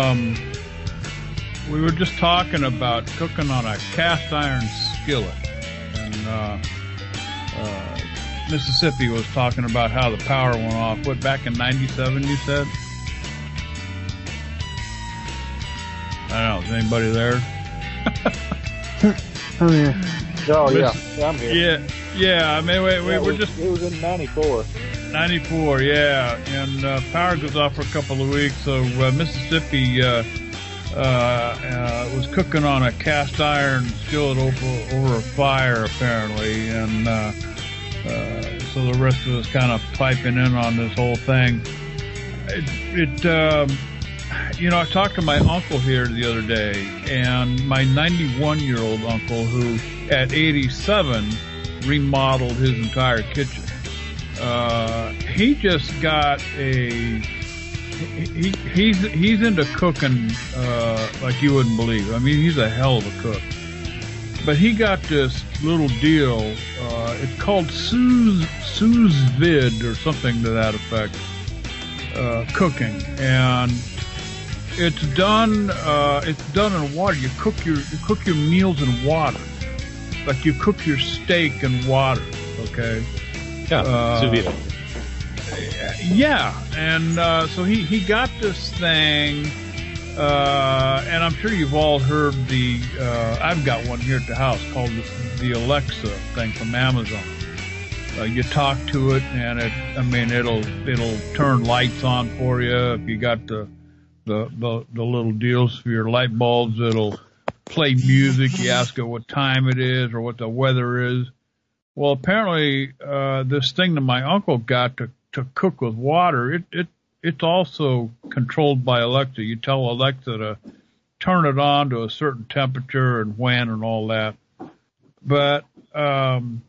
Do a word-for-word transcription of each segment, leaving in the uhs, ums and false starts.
um, we were just talking about cooking on a cast iron skillet, and uh, uh, Mississippi was talking about how the power went off. What, back in ninety-seven, you said? I don't know. Is anybody there? Oh yeah. Oh yeah. yeah, I'm here. Yeah, yeah. I mean, we, we yeah, were was, just it was in ninety-four. ninety-four, yeah, and uh, power goes off for a couple of weeks. So uh, Mississippi uh, uh, uh, was cooking on a cast iron skillet over over a fire apparently, and uh, uh, so the rest of us kind of piping in on this whole thing. It, it um, you know, I talked to my uncle here the other day, and my ninety-one-year-old uncle, who at eighty-seven remodeled his entire kitchen. Uh, he just got a, he, he's, he's into cooking, uh, like you wouldn't believe. I mean, he's a hell of a cook. But he got this little deal, uh, it's called sous, sous vide or something to that effect, uh, cooking. And it's done, uh, it's done in water. You cook your, you cook your meals in water. Like you cook your steak in water, okay? Yeah, uh, sous vide. Yeah, and uh, so he, he got this thing, uh, and I'm sure you've all heard the, uh, I've got one here at the house called the, the Alexa thing from Amazon. Uh, you talk to it, and it, I mean, it'll it'll turn lights on for you. If you got the the the, the little deals for your light bulbs, it'll play music. You ask it what time it is or what the weather is. Well, apparently, uh, this thing that my uncle got to, to cook with water, it, it, it's also controlled by Alexa. You tell Alexa to turn it on to a certain temperature and when and all that. But, um,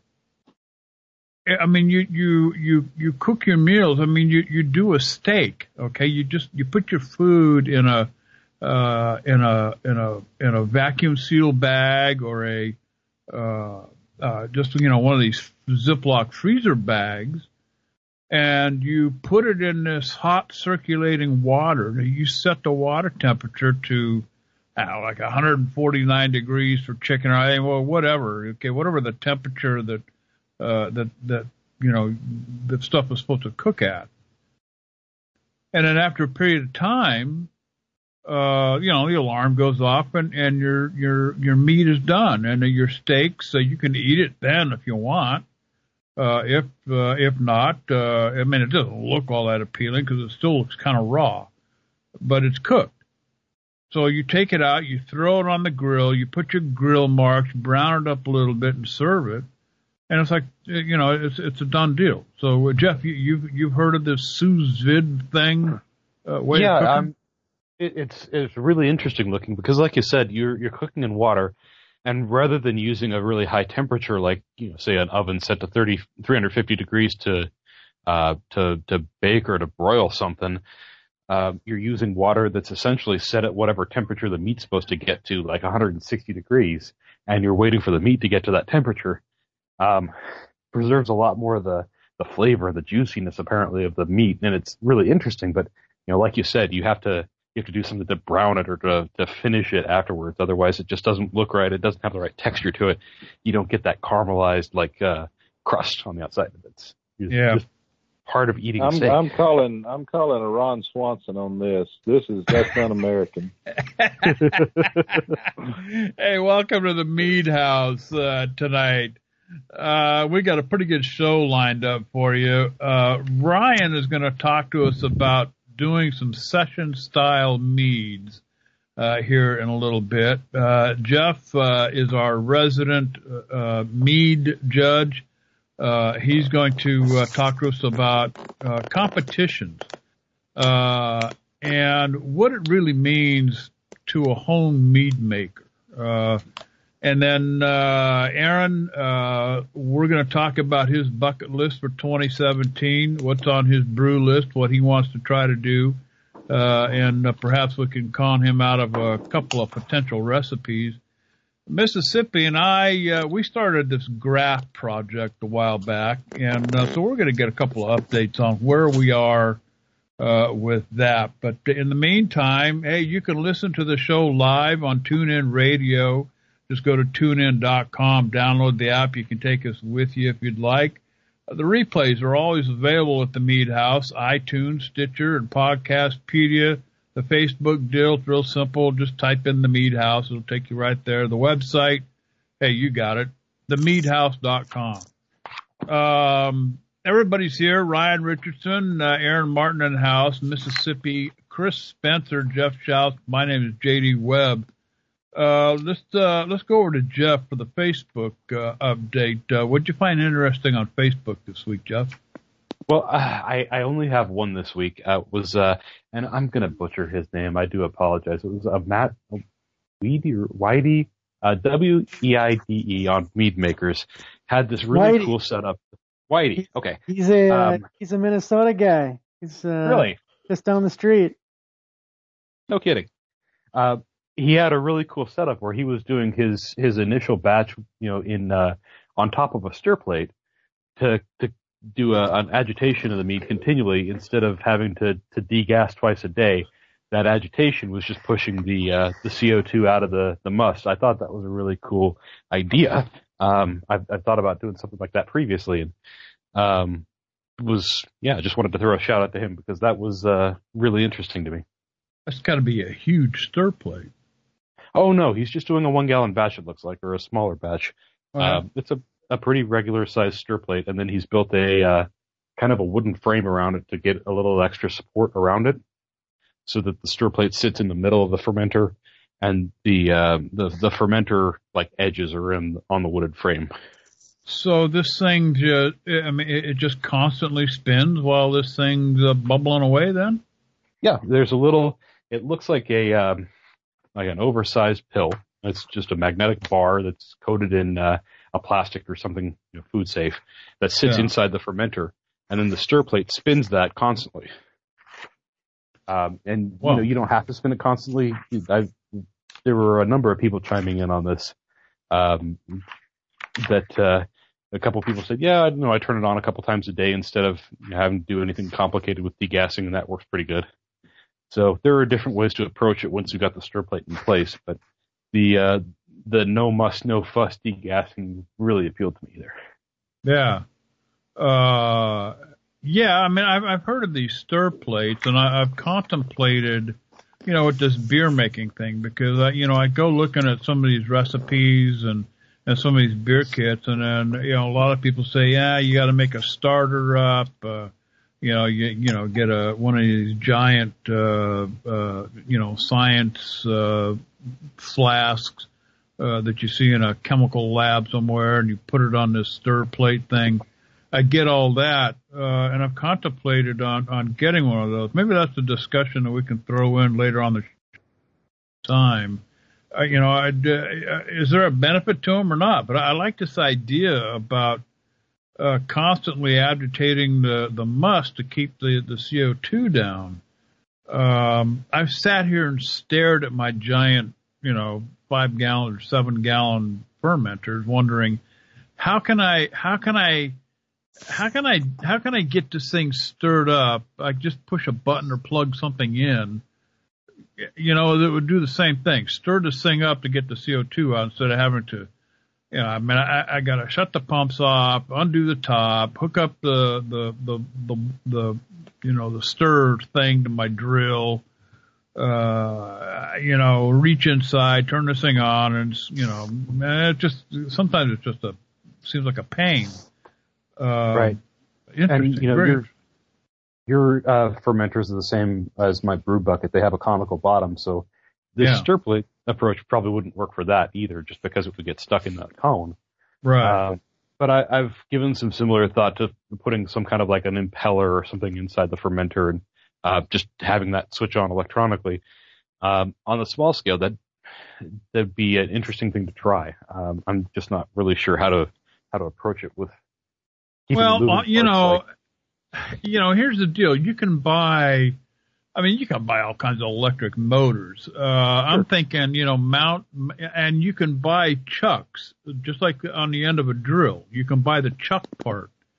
I mean, you, you, you, you cook your meals. I mean, you, you do a steak, okay? You just, you put your food in a, uh, in a, in a, in a vacuum seal bag or a, uh, Uh, just, you know, one of these Ziploc freezer bags, and you put it in this hot circulating water. You set the water temperature to, I don't know, like one hundred forty-nine degrees for chicken or anything, well, whatever, okay, whatever the temperature that, uh, that, that, you know, that stuff is supposed to cook at. And then after a period of time, Uh, you know, the alarm goes off and, and your, your, your meat is done and your steak, so you can eat it then if you want. Uh, if, uh, if not, uh, I mean, it doesn't look all that appealing because it still looks kind of raw, but it's cooked. So you take it out, you throw it on the grill, you put your grill marks, brown it up a little bit and serve it. And it's like, you know, it's, it's a done deal. So, uh, Jeff, you, you've, you've heard of this sous vide thing? Uh, way yeah, of cooking? um, It, it's it's really interesting looking because, like you said, you're you're cooking in water, and rather than using a really high temperature, like you know, say an oven set to thirty, three hundred fifty degrees to uh to to bake or to broil something, uh, you're using water that's essentially set at whatever temperature the meat's supposed to get to, like one hundred sixty degrees, and you're waiting for the meat to get to that temperature. Um, preserves a lot more of the the flavor, the juiciness apparently of the meat, and it's really interesting. But you know, like you said, you have to. You have to do something to brown it or to, to finish it afterwards. Otherwise, it just doesn't look right. It doesn't have the right texture to it. You don't get that caramelized like uh, crust on the outside. It's yeah. just part of eating I'm, steak. I'm calling. I'm calling a Ron Swanson on this. This is that's un-American. Hey, welcome to the Mead House uh, tonight. Uh, we got a pretty good show lined up for you. Uh, Ryan is going to talk to us about doing some session style meads uh, here in a little bit. Uh, Jeff uh, is our resident uh, mead judge. Uh, he's going to uh, talk to us about uh, competitions uh, and what it really means to a home mead maker. Uh, and then uh, Aaron, uh, we're going to talk about his bucket list for twenty seventeen, what's on his brew list, what he wants to try to do, uh, and uh, perhaps we can con him out of a couple of potential recipes. Mississippi and I, uh, we started this graph project a while back, and uh, so we're going to get a couple of updates on where we are uh, with that. But in the meantime, hey, you can listen to the show live on TuneIn Radio. Just go to tune in dot com, download the app. You can take us with you if you'd like. Uh, the replays are always available at the Mead House, iTunes, Stitcher, and Podcastpedia. The Facebook deal, it's real simple. Just type in the Mead House. It'll take you right there. The website, hey, you got it, the mead house dot com. Um, everybody's here. Ryan Richardson, uh, Aaron Martin in the house, Mississippi, Chris Spencer, Jeff Schaus. My name is J D Webb. Uh, let's, uh, let's go over to Jeff for the Facebook, uh, update. Uh, what'd you find interesting on Facebook this week, Jeff? Well, I, I only have one this week. Uh, it was, uh, and I'm going to butcher his name. I do apologize. It was uh, Matt Weedy or Whitey, uh, W E I D E on Mead Makers. Had this really Whitey. cool setup. Whitey, okay. He's a uh, Um, he's a Minnesota guy. He's uh, Really? just down the street. No kidding. Uh, he had a really cool setup where he was doing his, his initial batch, you know, in, uh, on top of a stir plate to, to do a, an agitation of the mead continually instead of having to, to degas twice a day. That agitation was just pushing the, uh, the C O two out of the, the must. I thought that was a really cool idea. Um, I've, I've thought about doing something like that previously and, um, was, yeah, I just wanted to throw a shout out to him because that was, uh, really interesting to me. That's got to be a huge stir plate. Oh no, he's just doing a one gallon batch, it looks like, or a smaller batch. Uh, Uh, it's a, a pretty regular sized stir plate, and then he's built a uh, kind of a wooden frame around it to get a little extra support around it, so that the stir plate sits in the middle of the fermenter, and the uh, the the fermenter like edges are in on the wooden frame. So this thing just, I mean, it, it just constantly spins while this thing's uh, bubbling away then? Yeah, there's a little. It looks like a um, like an oversized pill. It's just a magnetic bar that's coated in uh, a plastic or something, you know, food safe that sits Yeah. inside the fermenter, and then the stir plate spins that constantly. Um, and Wow. you know, you don't have to spin it constantly. I've, there were a number of people chiming in on this. Um, that uh, a couple people said, yeah, I know, I turn it on a couple times a day instead of having to do anything complicated with degassing, and that works pretty good. So there are different ways to approach it once you got the stir plate in place, but the uh, the no muss, no fuss degassing really appealed to me there. Yeah. Uh, yeah, I mean, I've, I've heard of these stir plates, and I, I've contemplated, you know, with this beer making thing, because, I, you know, I go looking at some of these recipes and, and some of these beer kits, and then, you know, a lot of people say, yeah, you got to make a starter up, uh, you know, you, you know, get a, one of these giant, uh, uh, you know, science, uh, flasks, uh, that you see in a chemical lab somewhere, and you put it on this stir plate thing. I get all that, uh, and I've contemplated on, on getting one of those. Maybe that's a discussion that we can throw in later on the time. Uh, you know, I'd, uh, is there a benefit to them or not? But I, I like this idea about uh, constantly agitating the, the must to keep the, the C O two down. Um, I've sat here and stared at my giant, you know, five gallon or seven gallon fermenters, wondering how can I, how can I, how can I, how can I get this thing stirred up? I just push a button or plug something in, you know, that would do the same thing. Stir this thing up to get the C O two out instead of having to, you know, I mean, I, I got to shut the pumps off, undo the top, hook up the, the, the, the, the, you know, the stir thing to my drill, uh, you know, reach inside, turn this thing on, and, you know, it just, sometimes it's just a, seems like a pain. Uh, Right. And, you know, Very- your, your uh, fermenters are the same as my brew bucket. They have a conical bottom, so this Yeah. stir plate approach probably wouldn't work for that either, just because it would get stuck in that cone. right. Uh, but I, I've given some similar thought to putting some kind of like an impeller or something inside the fermenter and uh, just having that switch on electronically. Um, on the small scale, that that'd be an interesting thing to try. Um, I'm just not really sure how to how to approach it with. keeping Well, moving uh, you parts know, like- you know, here's the deal. You can buy, I mean, you can buy all kinds of electric motors. Uh, I'm thinking, you know, mount, and you can buy chucks, just like on the end of a drill. You can buy the chuck part.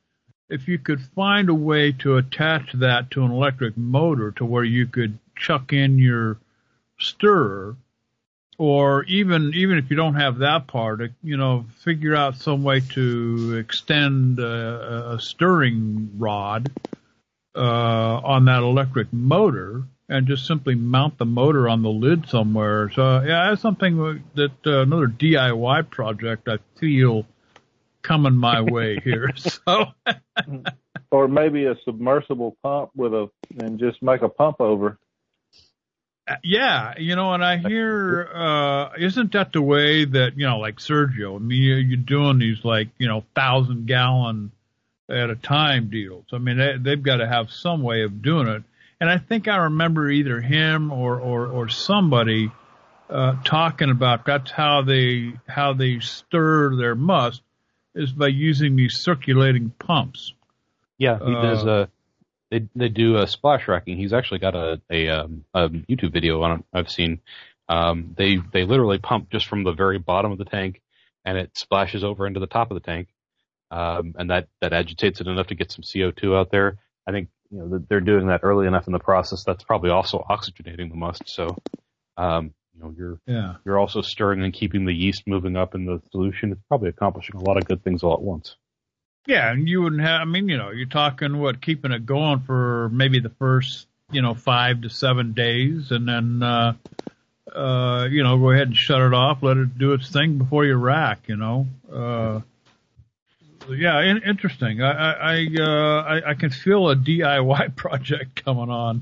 if you could find a way to attach that to an electric motor to where you could chuck in your stirrer, or even even if you don't have that part, you know, figure out some way to extend a, a stirring rod uh, on that electric motor and just simply mount the motor on the lid somewhere. So yeah, that's something that uh, another D I Y project I feel coming my way here. So, or maybe a submersible pump with a and just make a pump over. Yeah, you know, and I hear, uh, isn't that the way that, you know, like Sergio, I mean, you're doing these like, you know, thousand gallon at a time deals. I mean, they, they've got to have some way of doing it. And I think I remember either him or, or, or somebody, uh, talking about that's how they, how they stir their must is by using these circulating pumps. Yeah, he uh, does, uh, They they do a splash racking. He's actually got a a, um, a YouTube video on it I've seen. Um, they they literally pump just from the very bottom of the tank, and it splashes over into the top of the tank, um, and that, that agitates it enough to get some C O two out there. I think you know they're doing that early enough in the process. That's probably also oxygenating the must. So, um, you know, you're yeah. you're also stirring and keeping the yeast moving up in the solution. It's probably accomplishing a lot of good things all at once. Yeah, and you wouldn't have, I mean, you know, you're talking, what, keeping it going for maybe the first, you know, five to seven days, and then, uh, uh, you know, go ahead and shut it off, let it do its thing before you rack, you know. Uh, yeah, in, interesting. I, I, I, uh, I, I can feel a D I Y project coming on.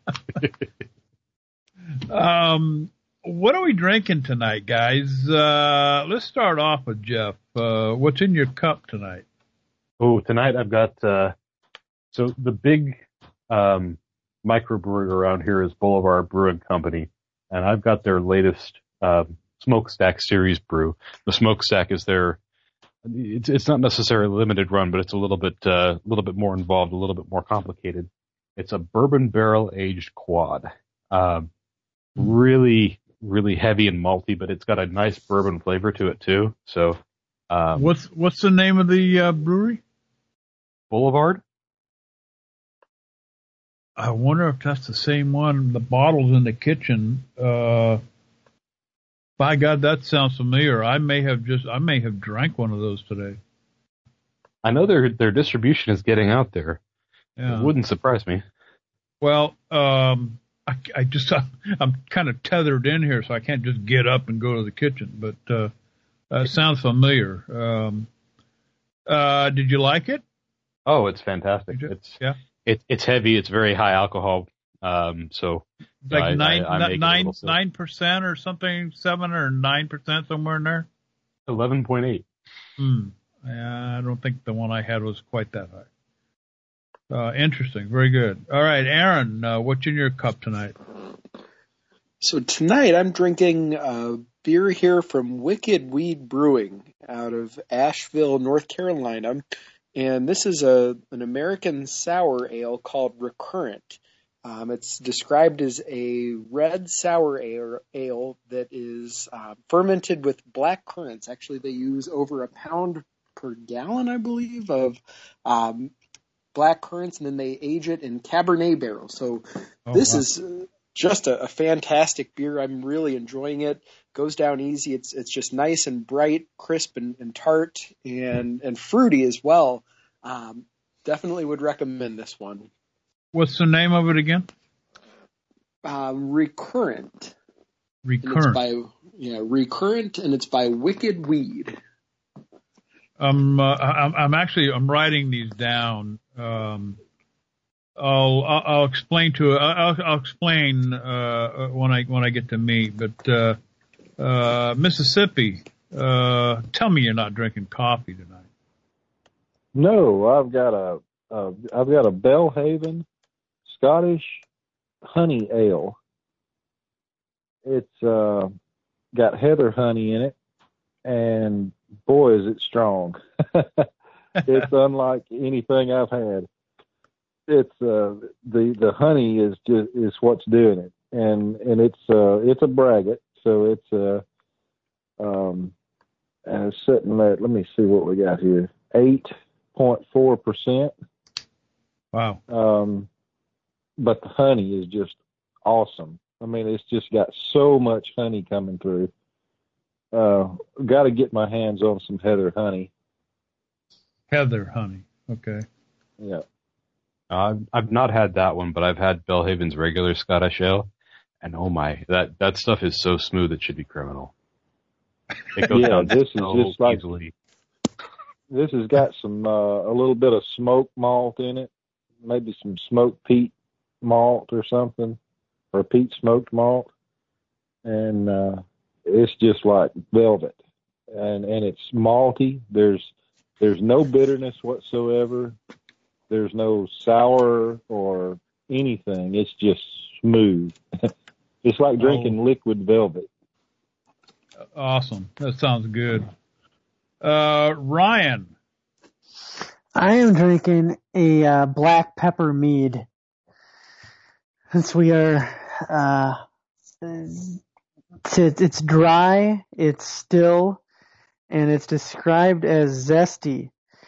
um, what are we drinking tonight, guys? Uh, let's start off with Jeff. Uh, what's in your cup tonight? Oh, tonight I've got, uh, so the big, um, microbrewery around here is Boulevard Brewing Company, and I've got their latest, um, Smokestack series brew. The Smokestack is their, it's, it's not necessarily a limited run, but it's a little bit, uh, a little bit more involved, a little bit more complicated. It's a bourbon barrel aged quad. Um, really, really heavy and malty, but it's got a nice bourbon flavor to it too. So, um, what's, what's the name of the, uh, brewery? Boulevard? I wonder if that's the same one. The bottle's in the kitchen. Uh, by God, that sounds familiar. I may have just, I may have drank one of those today. I know their their distribution is getting out there. Yeah. It wouldn't surprise me. Well, um, I, I just, I'm, I'm kind of tethered in here, so I can't just get up and go to the kitchen. But uh, uh, it sounds familiar. Um, uh, did you like it? Oh, it's fantastic. It's yeah. It, it's heavy. It's very high alcohol. Um, so like I, nine, I, I nine, nine percent or something, seven or nine percent somewhere in there. Eleven point eight. Hmm. Yeah, I don't think the one I had was quite that high. Uh, interesting. Very good. All right, Aaron, uh, what's in your cup tonight? So tonight I'm drinking uh, beer here from Wicked Weed Brewing out of Asheville, North Carolina. And this is a an American sour ale called Recurrent. Um, it's described as a red sour ale, ale that is uh, fermented with black currants. Actually, they use over a pound per gallon, I believe, of um, black currants, and then they age it in Cabernet barrels. So oh, this wow. is just a, a fantastic beer. I'm really enjoying it. Goes down easy. It's it's just nice and bright, crisp and, and tart, and and fruity as well. Um, definitely would recommend this one. What's the name of it again? Uh, Recurrent. Recurrent. And it's by yeah, Recurrent, and it's by Wicked Weed. Um, uh, I'm, I'm actually I'm writing these down. Um, I'll I'll explain to I'll, I'll explain uh, when I when I get to me. But uh, uh, Mississippi, uh, tell me you're not drinking coffee tonight. No, I've got a, a I've got a Bellhaven Scottish honey ale. It's uh, got heather honey in it, and boy is it strong. It's unlike anything I've had. It's uh, the the honey is just is what's doing it, and and it's uh, it's a braggot, so it's uh, um, and it's sitting there. Let me see what we got here. Eight point four percent. Wow. Um, but the honey is just awesome. I mean, it's just got so much honey coming through. Uh, got to get my hands on some Heather honey. Heather honey. Okay. Yeah. Uh, I've not had that one, but I've had Belhaven's regular Scottish Ale, and oh my, that that stuff is so smooth it should be criminal. It goes Yeah, down this is so just like- easily. This has got some, uh, a little bit of smoked malt in it, maybe some smoked peat malt or something, or peat smoked malt. And, uh, it's just like velvet. And, and it's malty. There's, there's no bitterness whatsoever. There's no sour or anything. It's just smooth. It's like drinking Oh. liquid velvet. Awesome. That sounds good. Uh, Ryan. I am drinking a uh, black pepper mead. Since we are, uh, it's, it's dry, it's still, and it's described as zesty.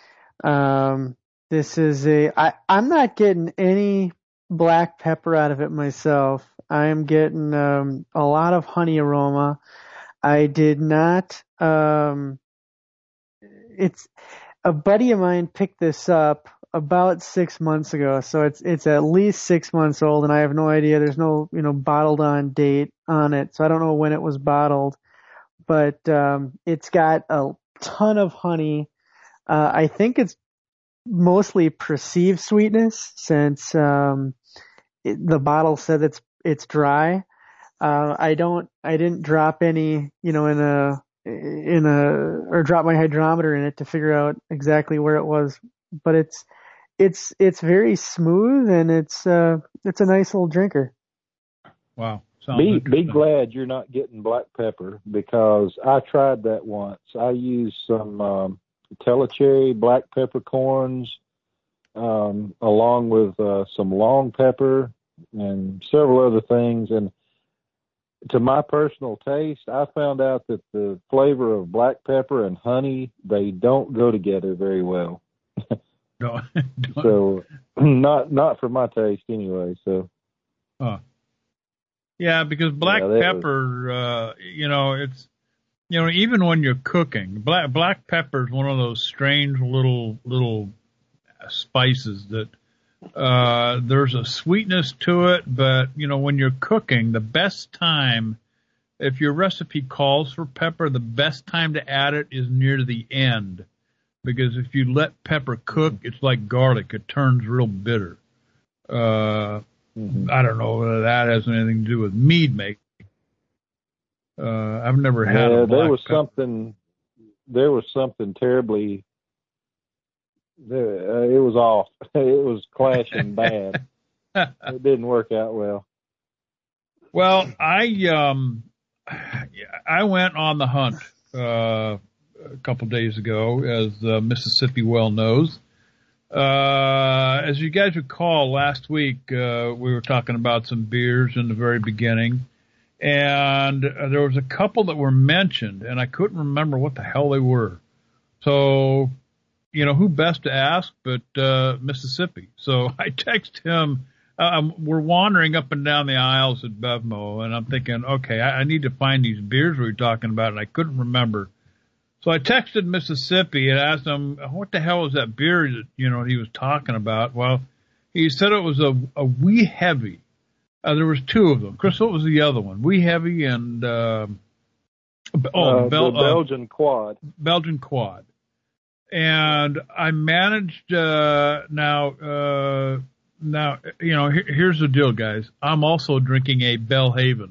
Um, this is a, I, I'm not getting any black pepper out of it myself. I am getting um, a lot of honey aroma. I did not, um, it's, a buddy of mine picked this up about six months ago, so it's it's at least six months old, and I have no idea. There's no you know bottled on date on it, so I don't know when it was bottled. But um, it's got a ton of honey. Uh, I think it's mostly perceived sweetness, since um, it, the bottle said it's it's dry. Uh, I don't, I didn't drop any, you know, in a in a or drop my hydrometer in it to figure out exactly where it was, but it's it's it's very smooth, and it's uh it's a nice little drinker. Wow. Sounds Be be interesting. glad you're not getting black pepper, because I tried that once. I used some um, Telecherry black peppercorns um, along with uh, some long pepper and several other things, and to my personal taste, I found out that the flavor of black pepper and honey, they don't go together very well. No, don't- So not not for my taste anyway. So Huh. Yeah, because black Yeah, that was- pepper, uh, you know, it's, you know, even when you're cooking, black black pepper is one of those strange little little spices that uh, there's a sweetness to it, but you know, when you're cooking, the best time, if your recipe calls for pepper, the best time to add it is near the end, because if you let pepper cook, it's like garlic; it turns real bitter. Uh, mhm. I don't know whether that has anything to do with mead making. Uh, I've never had yeah, a black there was pepper. something there was something terribly. There, uh, it was off. It was clashing bad. It didn't work out well. Well, I um, I went on the hunt uh, a couple days ago, as uh, Mississippi well knows. Uh, as you guys recall, last week uh, we were talking about some beers in the very beginning, and uh, there was a couple that were mentioned, and I couldn't remember what the hell they were. So, you know, who best to ask but uh, Mississippi? So I text him. Um, we're wandering up and down the aisles at Bevmo, and I'm thinking, okay, I, I need to find these beers we were talking about, and I couldn't remember. So I texted Mississippi and asked him, what the hell was that beer that, you know, he was talking about? Well, he said it was a, a Wee Heavy. Uh, there was two of them. Chris, what was the other one? Wee Heavy and, uh, oh, uh, Bel- the uh, Belgian quad. Belgian Quad. And I managed, uh, now, uh, now, you know, here, here's the deal, guys. I'm also drinking a Belhaven.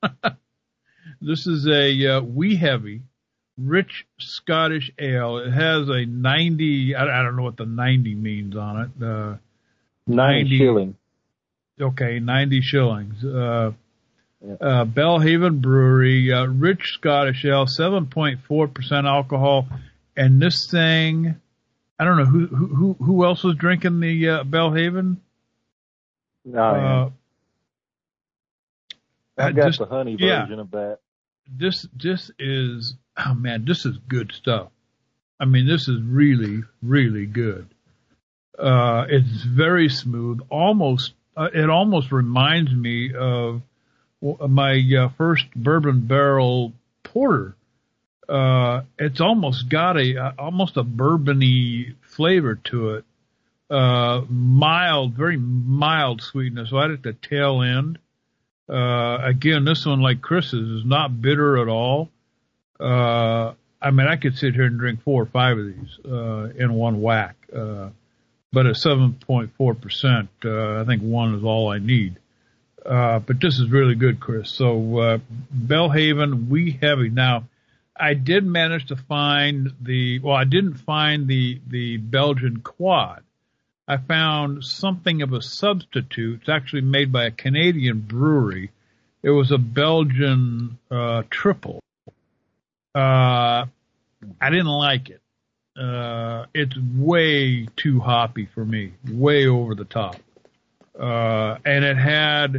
This is a uh, Wee Heavy, rich Scottish ale. It has a ninety, I, I don't know what the ninety means on it. Uh, Nine ninety shilling. Okay, ninety shillings. Uh, Yeah. uh, Belhaven Brewery, uh, rich Scottish ale, seven point four percent alcohol. And this thing, I don't know who, who, who, who else was drinking the, uh, Belhaven? No, I am. Uh, I've got just- the honey yeah. version of that. This, this is, oh man, this is good stuff. I mean, this is really, really good. Uh, it's very smooth. Almost, uh, it almost reminds me of my uh, first bourbon barrel porter. Uh, it's almost got a, uh, almost a bourbony flavor to it. Uh, mild, very mild sweetness right at the tail end. Uh, again, this one, like Chris's, is not bitter at all. Uh, I mean, I could sit here and drink four or five of these, uh, in one whack. Uh, but at seven point four percent, uh, I think one is all I need. Uh, but this is really good, Chris. So, uh, Belhaven, Wee Heavy. Now, I did manage to find the, well, I didn't find the, the Belgian quad. I found something of a substitute. It's actually made by a Canadian brewery. It was a Belgian, uh, triple. Uh, I didn't like it. Uh, it's way too hoppy for me. Way over the top. Uh, and it had,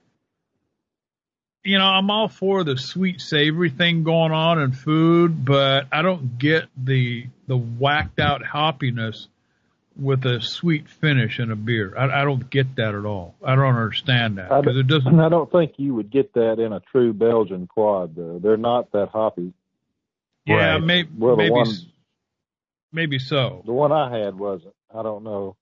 you know, I'm all for the sweet savory thing going on in food, but I don't get the the whacked out hoppiness with a sweet finish in a beer. I, I don't get that at all. I don't understand that because it doesn't. I don't think you would get that in a true Belgian quad, though. They're not that hoppy. Yeah, right. may, well, maybe, one, maybe so. The one I had wasn't. I don't know.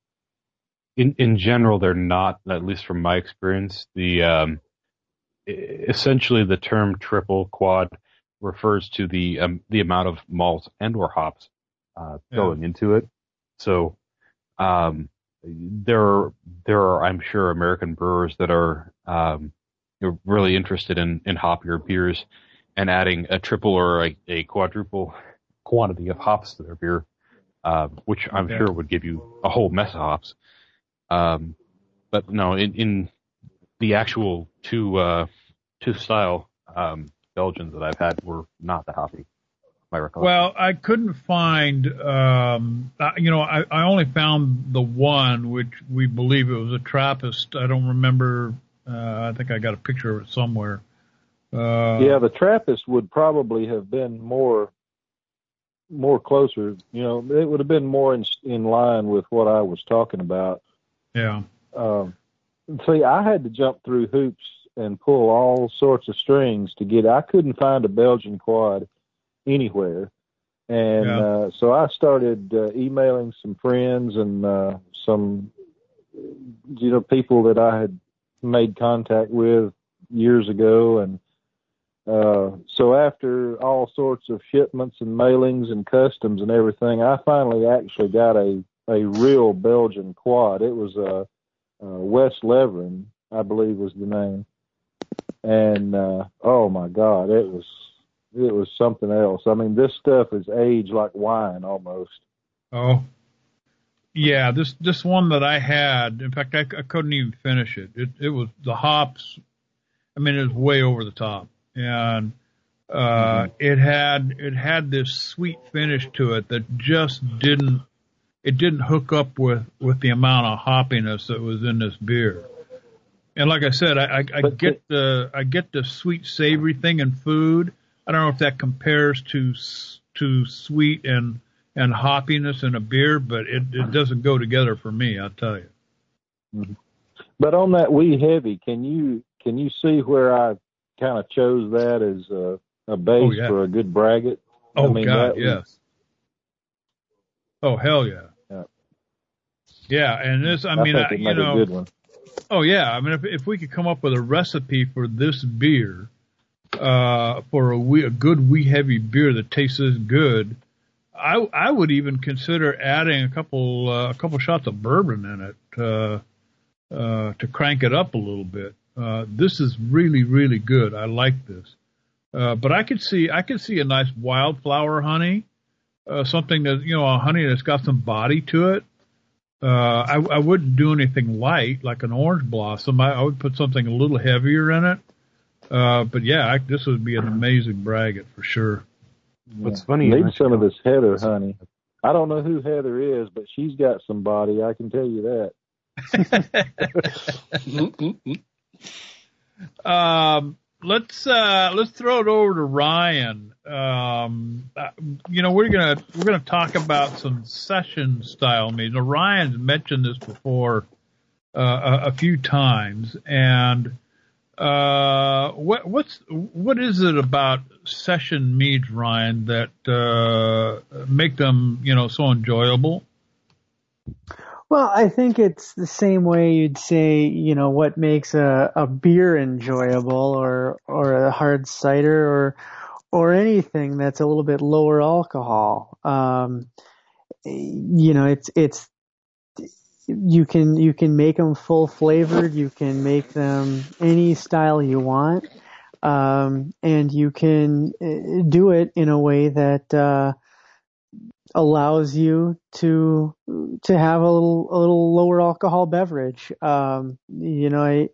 In in general, they're not. At least from my experience, the um, essentially the term triple quad refers to the um, the amount of malt and or hops uh, going yeah. into it. So um, there are, there are, I'm sure, American brewers that are um, really interested in, in hoppier beers and adding a triple or a, a quadruple quantity of hops to their beer, uh, which I'm yeah. sure would give you a whole mess of hops. Um, but no, in, in the actual two uh, two style um, Belgians that I've had were not that hoppy. Well, I couldn't find, um, you know, I, I only found the one, which we believe it was a Trappist. I don't remember. Uh, I think I got a picture of it somewhere. Uh, yeah, the Trappist would probably have been more, more closer. You know, it would have been more in, in line with what I was talking about. Yeah. Um, see, I had to jump through hoops and pull all sorts of strings to get. I couldn't find a Belgian quad anywhere. And yeah. uh, so I started uh, emailing some friends and uh, some, you know, people that I had made contact with years ago. And uh, so after all sorts of shipments and mailings and customs and everything, I finally actually got a, a real Belgian quad. It was uh, uh, West Leveren, I believe was the name. And uh, oh, my God, it was It was something else. I mean, this stuff is aged like wine almost. Oh, yeah. This this one that I had, in fact, I, I couldn't even finish it. It it was the hops. I mean, it was way over the top, and uh, mm-hmm. it had it had this sweet finish to it that just didn't it didn't hook up with, with the amount of hoppiness that was in this beer. And like I said, I, I, I get the I get the sweet savory thing in food. I don't know if that compares to to sweet and and hoppiness in a beer, but it, it doesn't go together for me. I'll tell you. Mm-hmm. But on that Wee Heavy, can you can you see where I kind of chose that as a, a base oh, yeah. for a good braggot? Oh I mean, God, was, yes. Oh hell yeah. Yeah. Yeah, and this, I, I mean, think I, it you know, a good one. Oh yeah, I mean, if if we could come up with a recipe for this beer. Uh, for a, wee, a good wee heavy beer that tastes this good, I I would even consider adding a couple uh, a couple shots of bourbon in it uh, uh, to crank it up a little bit. Uh, this is really really good. I like this, uh, but I could see I could see a nice wildflower honey, uh, something that you know a honey that's got some body to it. Uh, I I wouldn't do anything light like an orange blossom. I, I would put something a little heavier in it. Uh, but yeah, I, this would be an amazing braggot for sure. What's funny? Need some of this Heather honey. I don't know who Heather is, but she's got some body. I can tell you that. um, let's uh, let's throw it over to Ryan. Um, uh, you know, we're gonna we're gonna talk about some session style meads. Now, Ryan's mentioned this before uh, a, a few times, and uh, what what's what is it about session meads, Ryan, that uh, make them, you know, so enjoyable? Well, I think it's the same way you'd say, you know, what makes a, a beer enjoyable, or or a hard cider, or or anything that's a little bit lower alcohol. Um, you know, it's it's you can you can make them full flavored. You can make them any style you want, um, and you can do it in a way that uh, allows you to to have a little a little lower alcohol beverage. Um, you know, I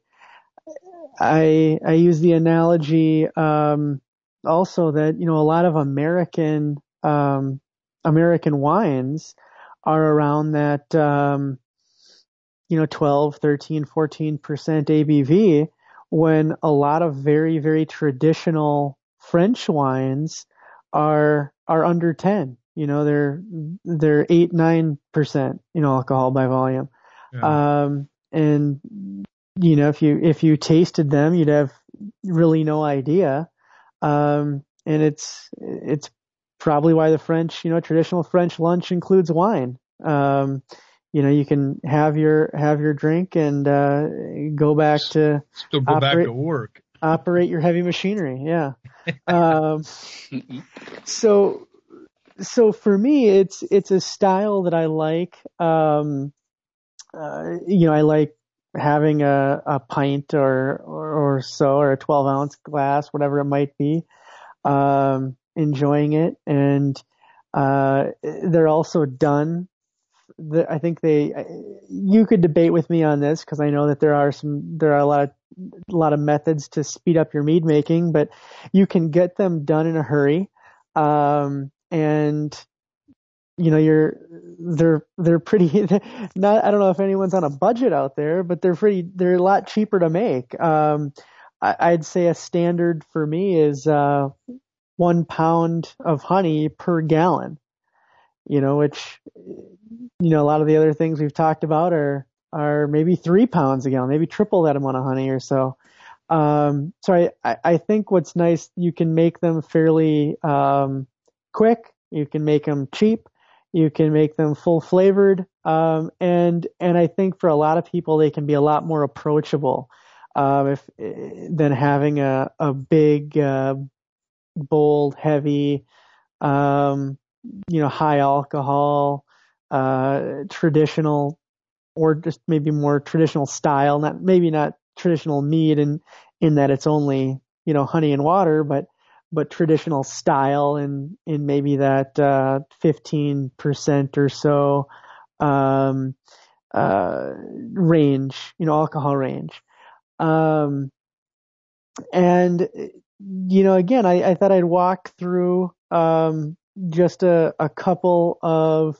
I I use the analogy um, also that, you know, a lot of American um, American wines are around that um, you know twelve, thirteen, fourteen percent A B V, when a lot of very very traditional French wines are are under ten. You know, they're they're eight, nine percent, you know, alcohol by volume. Yeah. Um, and you know, if you if you tasted them, you'd have really no idea. Um, and it's it's probably why the French, you know, traditional French lunch includes wine. Um, you know, you can have your have your drink and uh, go back to still go operate, back to work, operate your heavy machinery. Yeah. um, so. So for me, it's it's a style that I like. Um, uh, you know, I like having a, a pint or, or or so, or a twelve ounce glass, whatever it might be. Um, enjoying it, and uh, they're also done. The, I think they. You could debate with me on this, because I know that there are some there are a lot of a lot of methods to speed up your mead making, but you can get them done in a hurry. Um, And, you know, you're, they're, they're pretty, not, I don't know if anyone's on a budget out there, but they're pretty, they're a lot cheaper to make. Um, I, I'd say a standard for me is, uh, one pound of honey per gallon, you know, which, you know, a lot of the other things we've talked about are, are maybe three pounds a gallon, maybe triple that amount of honey or so. Um, so I, I think what's nice, you can make them fairly, um, quick, you can make them cheap, you can make them full flavored, um, and and I think for a lot of people they can be a lot more approachable, uh, if than having a a big, uh, bold, heavy, um, you know, high alcohol, uh, traditional, or just maybe more traditional style, not maybe not traditional mead in in that it's only, you know, honey and water, but but traditional style in, in maybe that, uh, fifteen percent or so, um, uh, range, you know, alcohol range. Um, and, you know, again, I, I thought I'd walk through, um, just a, a couple of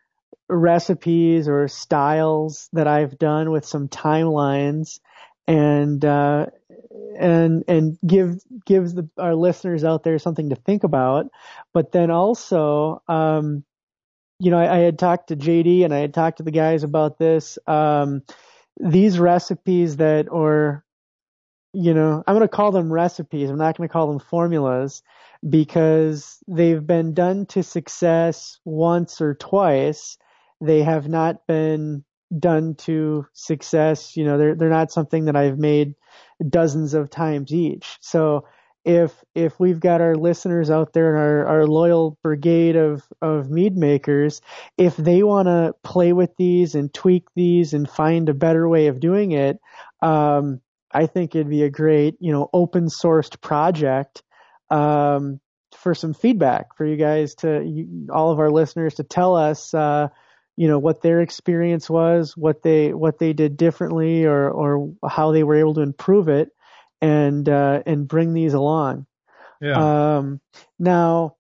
recipes or styles that I've done with some timelines, and, uh, and and give gives the, our listeners out there something to think about. But then also, um, you know, I, I had talked to J D and I had talked to the guys about this. Um, these recipes that, or, you know, I'm going to call them recipes. I'm not going to call them formulas, because they've been done to success once or twice. They have not been done to success. You know, they're they're not something that I've made dozens of times each. So if if we've got our listeners out there, and our, our loyal brigade of, of mead makers, if they want to play with these and tweak these and find a better way of doing it, um, I think it'd be a great, you know, open sourced project, um, for some feedback for you guys to, you, all of our listeners, to tell us, uh, you know, what their experience was, what they what they did differently, or or how they were able to improve it, and uh, and bring these along. Yeah. Um, now,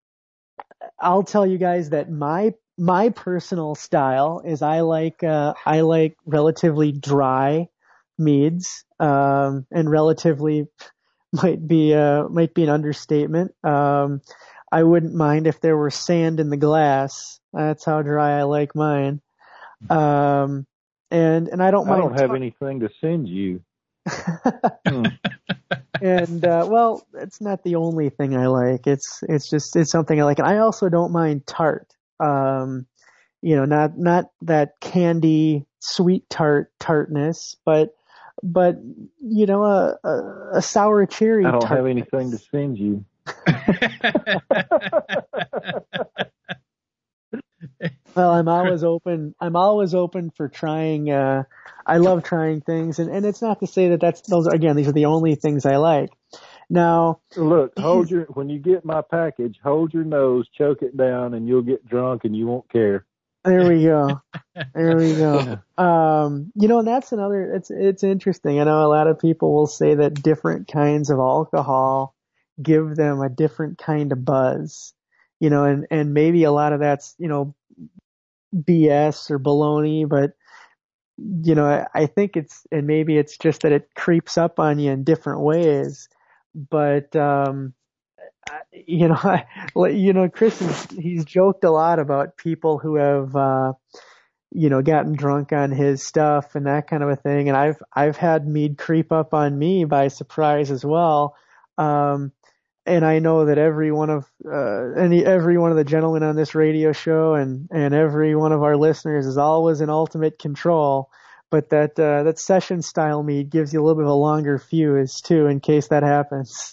I'll tell you guys that my my personal style is I like uh, I like relatively dry meads, um, and relatively might be uh might be an understatement. Um, I wouldn't mind if there were sand in the glass. That's how dry I like mine. Um, and and I don't I mind. don't have anything to send you. hmm. And uh, well, it's not the only thing I like. It's it's just it's something I like, and I also don't mind tart. Um, you know, not not that candy sweet tart tartness, but but you know, a a, a sour cherry. I don't tartness. have anything to send you. Well, I'm always open. I'm always open for trying. Uh, I love trying things, and, and it's not to say that that's those. Again, these are the only things I like. Now, look, hold your when you get my package, hold your nose, choke it down, and you'll get drunk, and you won't care. There we go. There we go. Um, you know, and that's another. It's it's interesting. I know a lot of people will say that different kinds of alcohol give them a different kind of buzz. You know, and and maybe a lot of that's you know B S or baloney, but you know, I, I think it's, and maybe it's just that it creeps up on you in different ways. But, um, I, you know, I, you know, Chris is, he's joked a lot about people who have, uh, you know, gotten drunk on his stuff and that kind of a thing. And I've, I've had mead creep up on me by surprise as well. Um, And I know that every one of uh, any every one of the gentlemen on this radio show and, and every one of our listeners is always in ultimate control. But that uh, that session style mead gives you a little bit of a longer fuse too, in case that happens.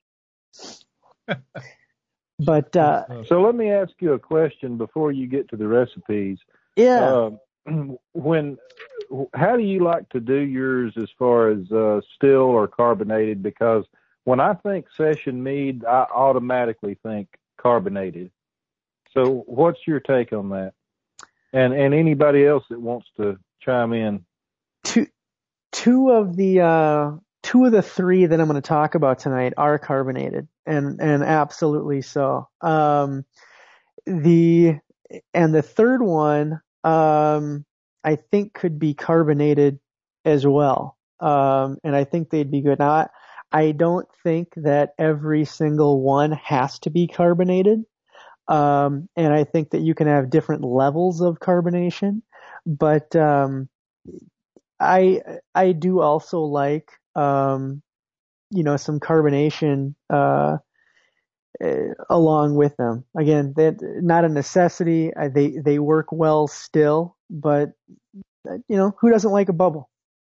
But uh, so let me ask you a question before you get to the recipes. Yeah. Uh, when how do you like to do yours as far as uh, still or carbonated? Because when I think session mead, I automatically think carbonated. So what's your take on that? And and anybody else that wants to chime in? Two two of the uh, two of the three that I'm going to talk about tonight are carbonated, and and absolutely so. Um, the and the third one, um, I think could be carbonated as well. Um, and I think they'd be good. Now, I, I don't think that every single one has to be carbonated. Um, and I think that you can have different levels of carbonation, but, um, I, I do also like, um, you know, some carbonation, uh, uh, along with them. Again, that not a necessity. Uh, they, they work well still, but, uh, you know, who doesn't like a bubble?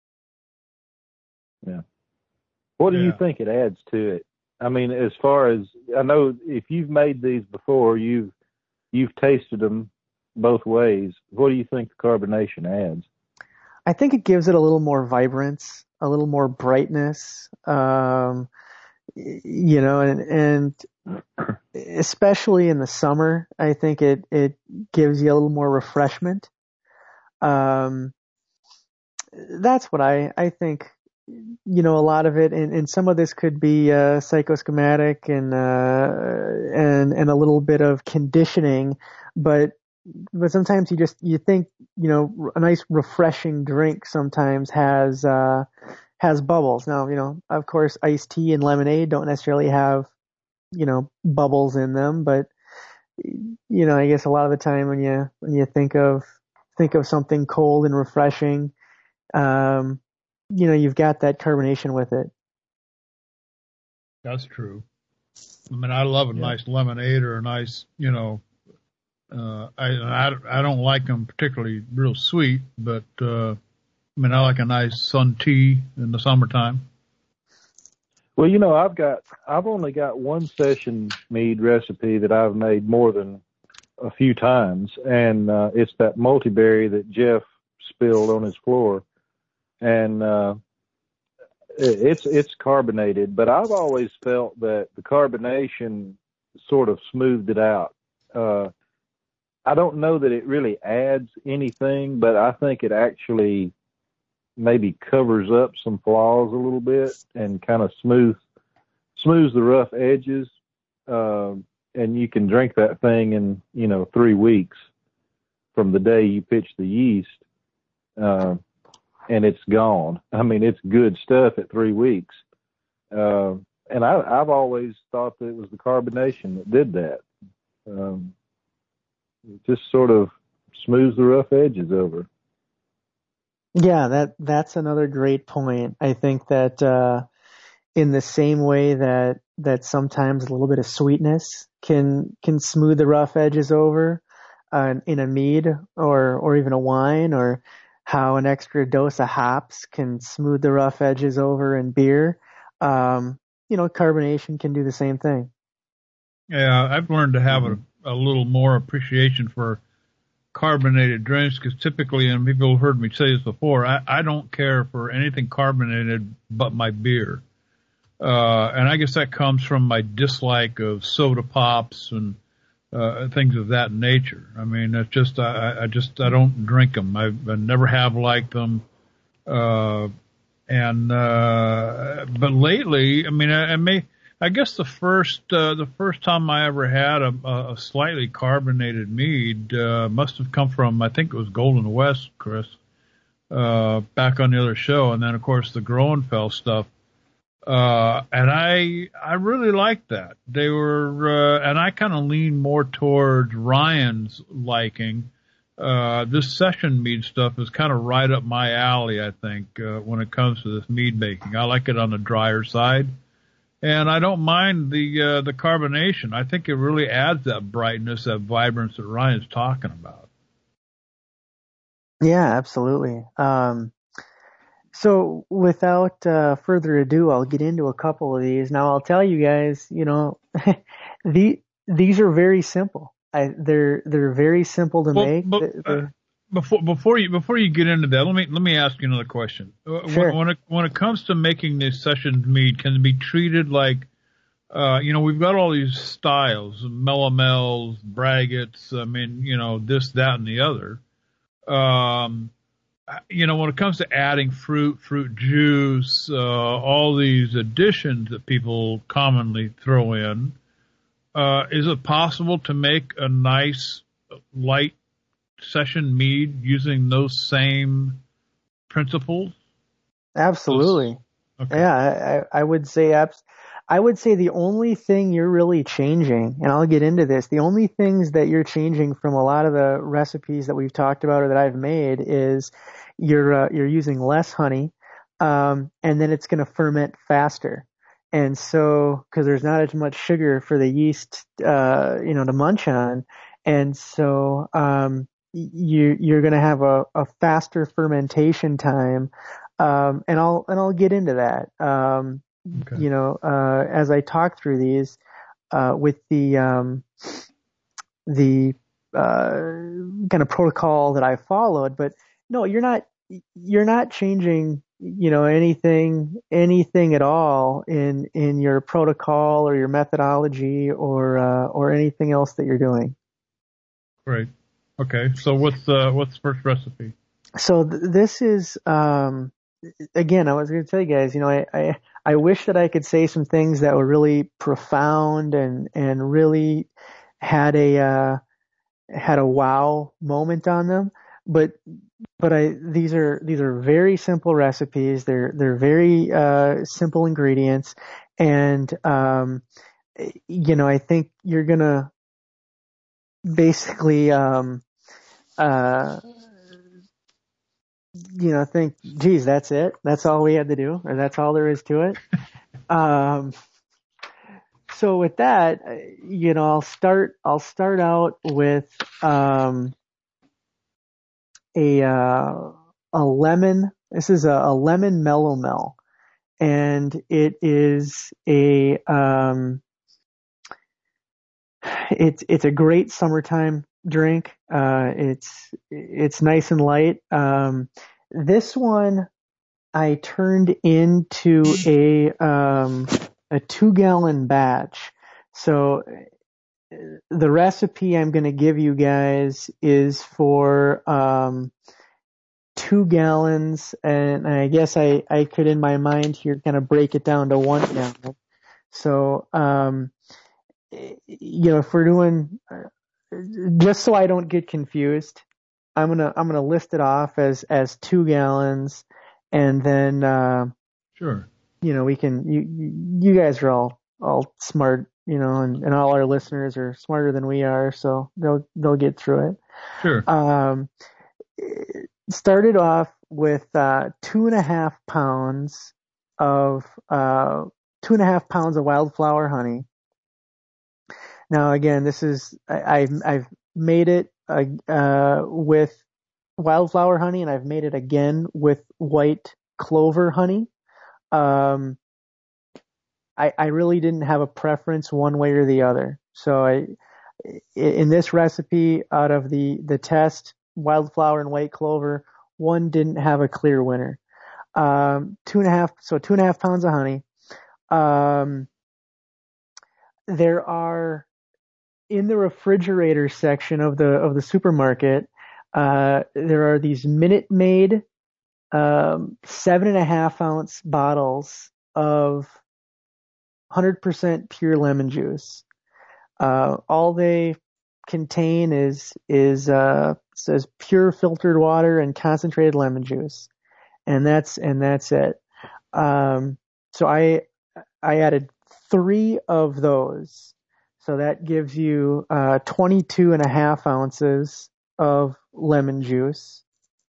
Yeah. What do Yeah. you think it adds to it? I mean, as far as I know, if you've made these before, you've you've tasted them both ways. What do you think the carbonation adds? I think it gives it a little more vibrance, a little more brightness, um, you know, and, and especially in the summer, I think it, it gives you a little more refreshment. Um, that's what I, I think. You know, a lot of it, and, and some of this could be uh, psychosomatic and uh, and and a little bit of conditioning, but but sometimes you just you think you know a nice refreshing drink sometimes has uh, has bubbles. Now you know, of course, iced tea and lemonade don't necessarily have you know bubbles in them, but you know, I guess a lot of the time when you when you think of think of something cold and refreshing. Um, you know, you've got that carbonation with it. That's true. I mean, I love a yeah. nice lemonade or a nice, you know, uh, I, I, I don't like them particularly real sweet, but, uh, I mean, I like a nice sun tea in the summertime. Well, you know, I've got, I've only got one session mead recipe that I've made more than a few times, and uh, it's that multiberry that Jeff spilled on his floor. And uh, it's it's carbonated, but I've always felt that the carbonation sort of smoothed it out. Uh, I don't know that it really adds anything, but I think it actually maybe covers up some flaws a little bit and kind of smooth smooths the rough edges. Uh, and you can drink that thing in you know three weeks from the day you pitch the yeast. Uh, and it's gone. I mean, it's good stuff at three weeks. Uh, and I, I've always thought that it was the carbonation that did that. Um, it just sort of smooths the rough edges over. Yeah, that that's another great point. I think that uh, in the same way that that sometimes a little bit of sweetness can can smooth the rough edges over uh, in a mead or or even a wine, or how an extra dose of hops can smooth the rough edges over in beer. Um, you know, carbonation can do the same thing. Yeah, I've learned to have a, a little more appreciation for carbonated drinks because typically, and people have heard me say this before, I, I don't care for anything carbonated but my beer. Uh, and I guess that comes from my dislike of soda pops and uh, things of that nature. I mean, it's just, I, I just, I don't drink them. I, I never have liked them. Uh, and, uh, but lately, I mean, I, I may, I guess the first, uh, the first time I ever had a, a slightly carbonated mead, uh, must have come from, I think it was Golden West, Chris, uh, back on the other show. And then of course the Groenfeld stuff. Uh, and I, I really liked that. They were, uh, and I kind of lean more towards Ryan's liking. Uh, this session mead stuff is kind of right up my alley, I think, uh, when it comes to this mead making. I like it on the drier side. And I don't mind the uh, the carbonation. I think it really adds that brightness, that vibrance that Ryan's talking about. Yeah, absolutely. Um, so without uh, further ado, I'll get into a couple of these. Now I'll tell you guys, you know, the these are very simple. I, they're they're very simple to well, make. But, uh, before before you before you get into that, let me let me ask you another question. Sure. When, when it when it comes to making this session mead, can it be treated like, uh, you know, we've got all these styles, Melomels, Braggots. I mean, you know, this, that, and the other. Um, you know, when it comes to adding fruit, fruit juice, uh, all these additions that people commonly throw in, uh, is it possible to make a nice light session mead using those same principles? Absolutely. Okay. Yeah, I, I would say abs- I would say the only thing you're really changing, and I'll get into this, the only things that you're changing from a lot of the recipes that we've talked about or that I've made is you're uh, you're using less honey, um, and then it's going to ferment faster. And so, because there's not as much sugar for the yeast, uh, you know, to munch on, and so um, you you're going to have a, a faster fermentation time. Um, and I'll, and I'll get into that. Um, okay. You know, uh, as I talk through these, uh, with the, um, the, uh, kind of protocol that I followed, but no, you're not, you're not changing, you know, anything, anything at all in, in your protocol or your methodology or, uh, or anything else that you're doing. Great. Okay. So what's, uh, what's the first recipe? So th- this is, um, again, I was going to tell you guys, you know, I, I, I wish that I could say some things that were really profound and, and really had a, uh, had a wow moment on them. But, but I, these are, these are very simple recipes. They're, they're very, uh, simple ingredients. And, um, you know, I think you're going to basically, um, uh, you know, think, geez, that's it. That's all we had to do, or that's all there is to it. um, so with that, you know, I'll start, I'll start out with, um, a, uh, a lemon. This is a, a lemon Melomel, and it is a, um, it's, it's a great summertime drink. Uh, it's, it's nice and light. Um, this one I turned into a, um, a two gallon batch. So the recipe I'm going to give you guys is for, um, two gallons. And I guess I, I could in my mind here kind of break it down to one gallon. So, um, you know, if we're doing, just so I don't get confused, I'm going to, I'm going to list it off as, as two gallons and then, uh, sure. you know, we can, you, you guys are all, all smart, you know, and, and all our listeners are smarter than we are, so they'll, they'll get through it. Sure. Um, it started off with, uh, two and a half pounds of, uh, two and a half pounds of wildflower honey. Now, again, this is, I, I've, I've made it, uh, uh, with wildflower honey, and I've made it again with white clover honey. Um, I, I really didn't have a preference one way or the other. So I, in this recipe, out of the, the test, wildflower and white clover, one didn't have a clear winner. Um, two and a half, so two and a half pounds of honey. Um, there are, in the refrigerator section of the, of the supermarket, uh, there are these Minute Maid, um, seven and a half ounce bottles of one hundred percent pure lemon juice. Uh, all they contain is, is, uh, says pure filtered water and concentrated lemon juice. And that's, and that's it. Um, so I, I added three of those. So that gives you, uh, twenty-two and a half ounces of lemon juice.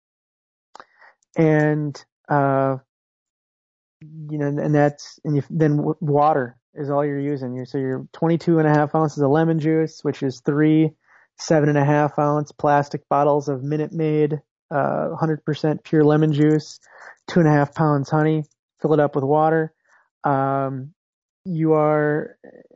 And, uh, you know, and that's, and you, then w- water is all you're using. You're, so you're twenty-two and a half ounces of lemon juice, which is three seven and a half ounce plastic bottles of Minute Maid, uh, one hundred percent pure lemon juice, two and a half pounds honey, fill it up with water. Um, you are,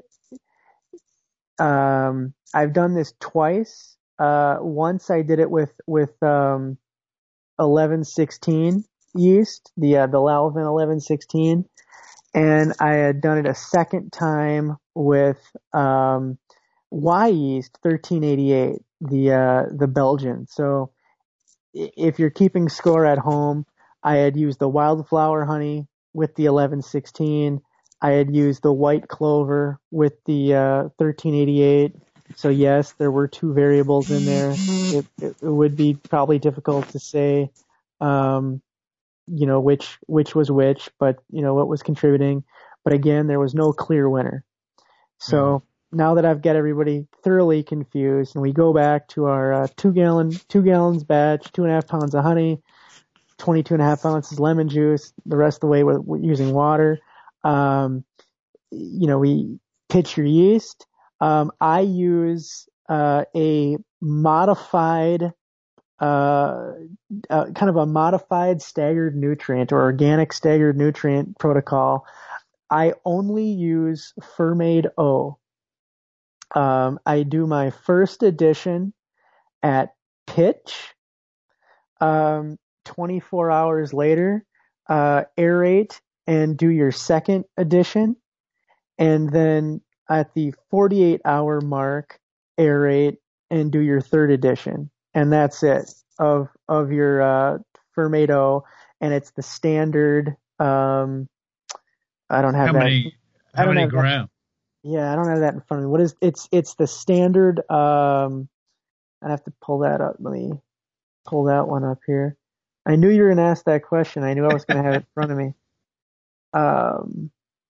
um, I've done this twice. Uh, once I did it with, with, um, eleven sixteen yeast, the, uh, the Lalvin eleven sixteen. And I had done it a second time with, um, Y yeast thirteen eighty-eight, the, uh, the Belgian. So if you're keeping score at home, I had used the wildflower honey with the eleven sixteen. I had used the white clover with the, uh, thirteen eighty-eight. So yes, there were two variables in there. It, it, it would be probably difficult to say, um, you know, which, which was which, but, you know, what was contributing. But again, there was no clear winner. So mm-hmm. Now that I've got everybody thoroughly confused, and we go back to our uh, two gallon, two gallons batch, two and a half pounds of honey, twenty-two and a half ounces lemon juice, the rest of the way we're, we're using water. Um, you know, we pitch your yeast. Um, I use, uh, a modified, uh, uh, kind of a modified staggered nutrient or organic staggered nutrient protocol. I only use Fermaid O. Um, I do my first edition at pitch. Um, twenty-four hours later, uh, aerate and do your second edition. And then at the forty-eight hour mark, aerate and do your third edition. And that's it of, of your, uh, Fermaid O. And it's the standard, um, I don't have how that. Many, how I don't many have grams? That. Yeah, I don't have that in front of me. What is, it's, it's the standard, um, I have to pull that up. Let me pull that one up here. I knew you were going to ask that question. I knew I was going to have it in front of me. Um,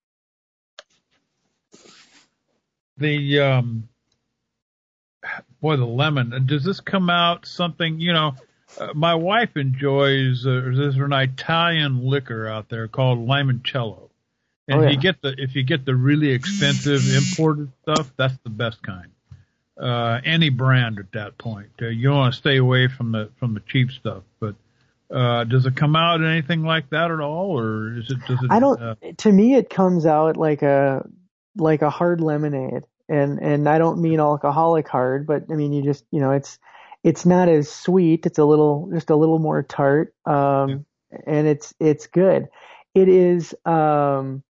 the, um, boy, the lemon, does this come out something, you know, uh, my wife enjoys, uh, there's an Italian liquor out there called limoncello. And oh, if yeah. you get the, if you get the really expensive imported stuff, that's the best kind. Uh, any brand at that point. Uh, you don't want to stay away from the, from the cheap stuff, but, uh, does it come out anything like that at all, or is it, does it, I don't, uh, to me, it comes out like a, like a hard lemonade. And, and I don't mean alcoholic hard, but I mean, you just, you know, it's, it's not as sweet. It's a little, just a little more tart. Um, yeah. And it's, it's good. It is, um,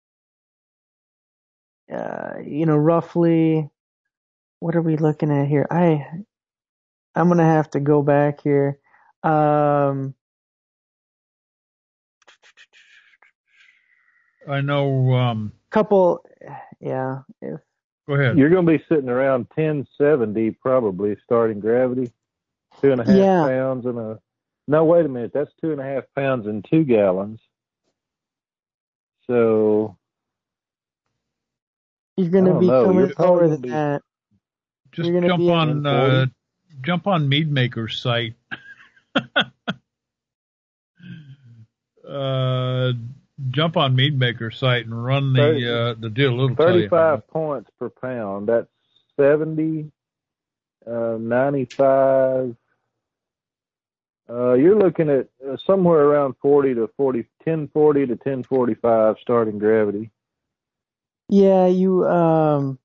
uh, you know, roughly, what are we looking at here? I, I'm going to have to go back here. Um, I know, um, couple, yeah. If, go ahead. You're going to be sitting around ten seventy probably starting gravity, two and a half yeah. pounds and a, no, wait a minute. That's two and a half pounds and two gallons. So You're going I to don't be know. coming You're probably lower gonna than be that. Just You're gonna jump be at- on uh, jump on Meadmaker's site. uh, jump on Meadmaker's site and run thirty, the uh, the deal. It'll tell you. thirty-five points per pound. That's seventy, uh, ninety-five. Uh, you're looking at uh, somewhere around forty to forty, ten forty to ten forty-five starting gravity. Yeah, you um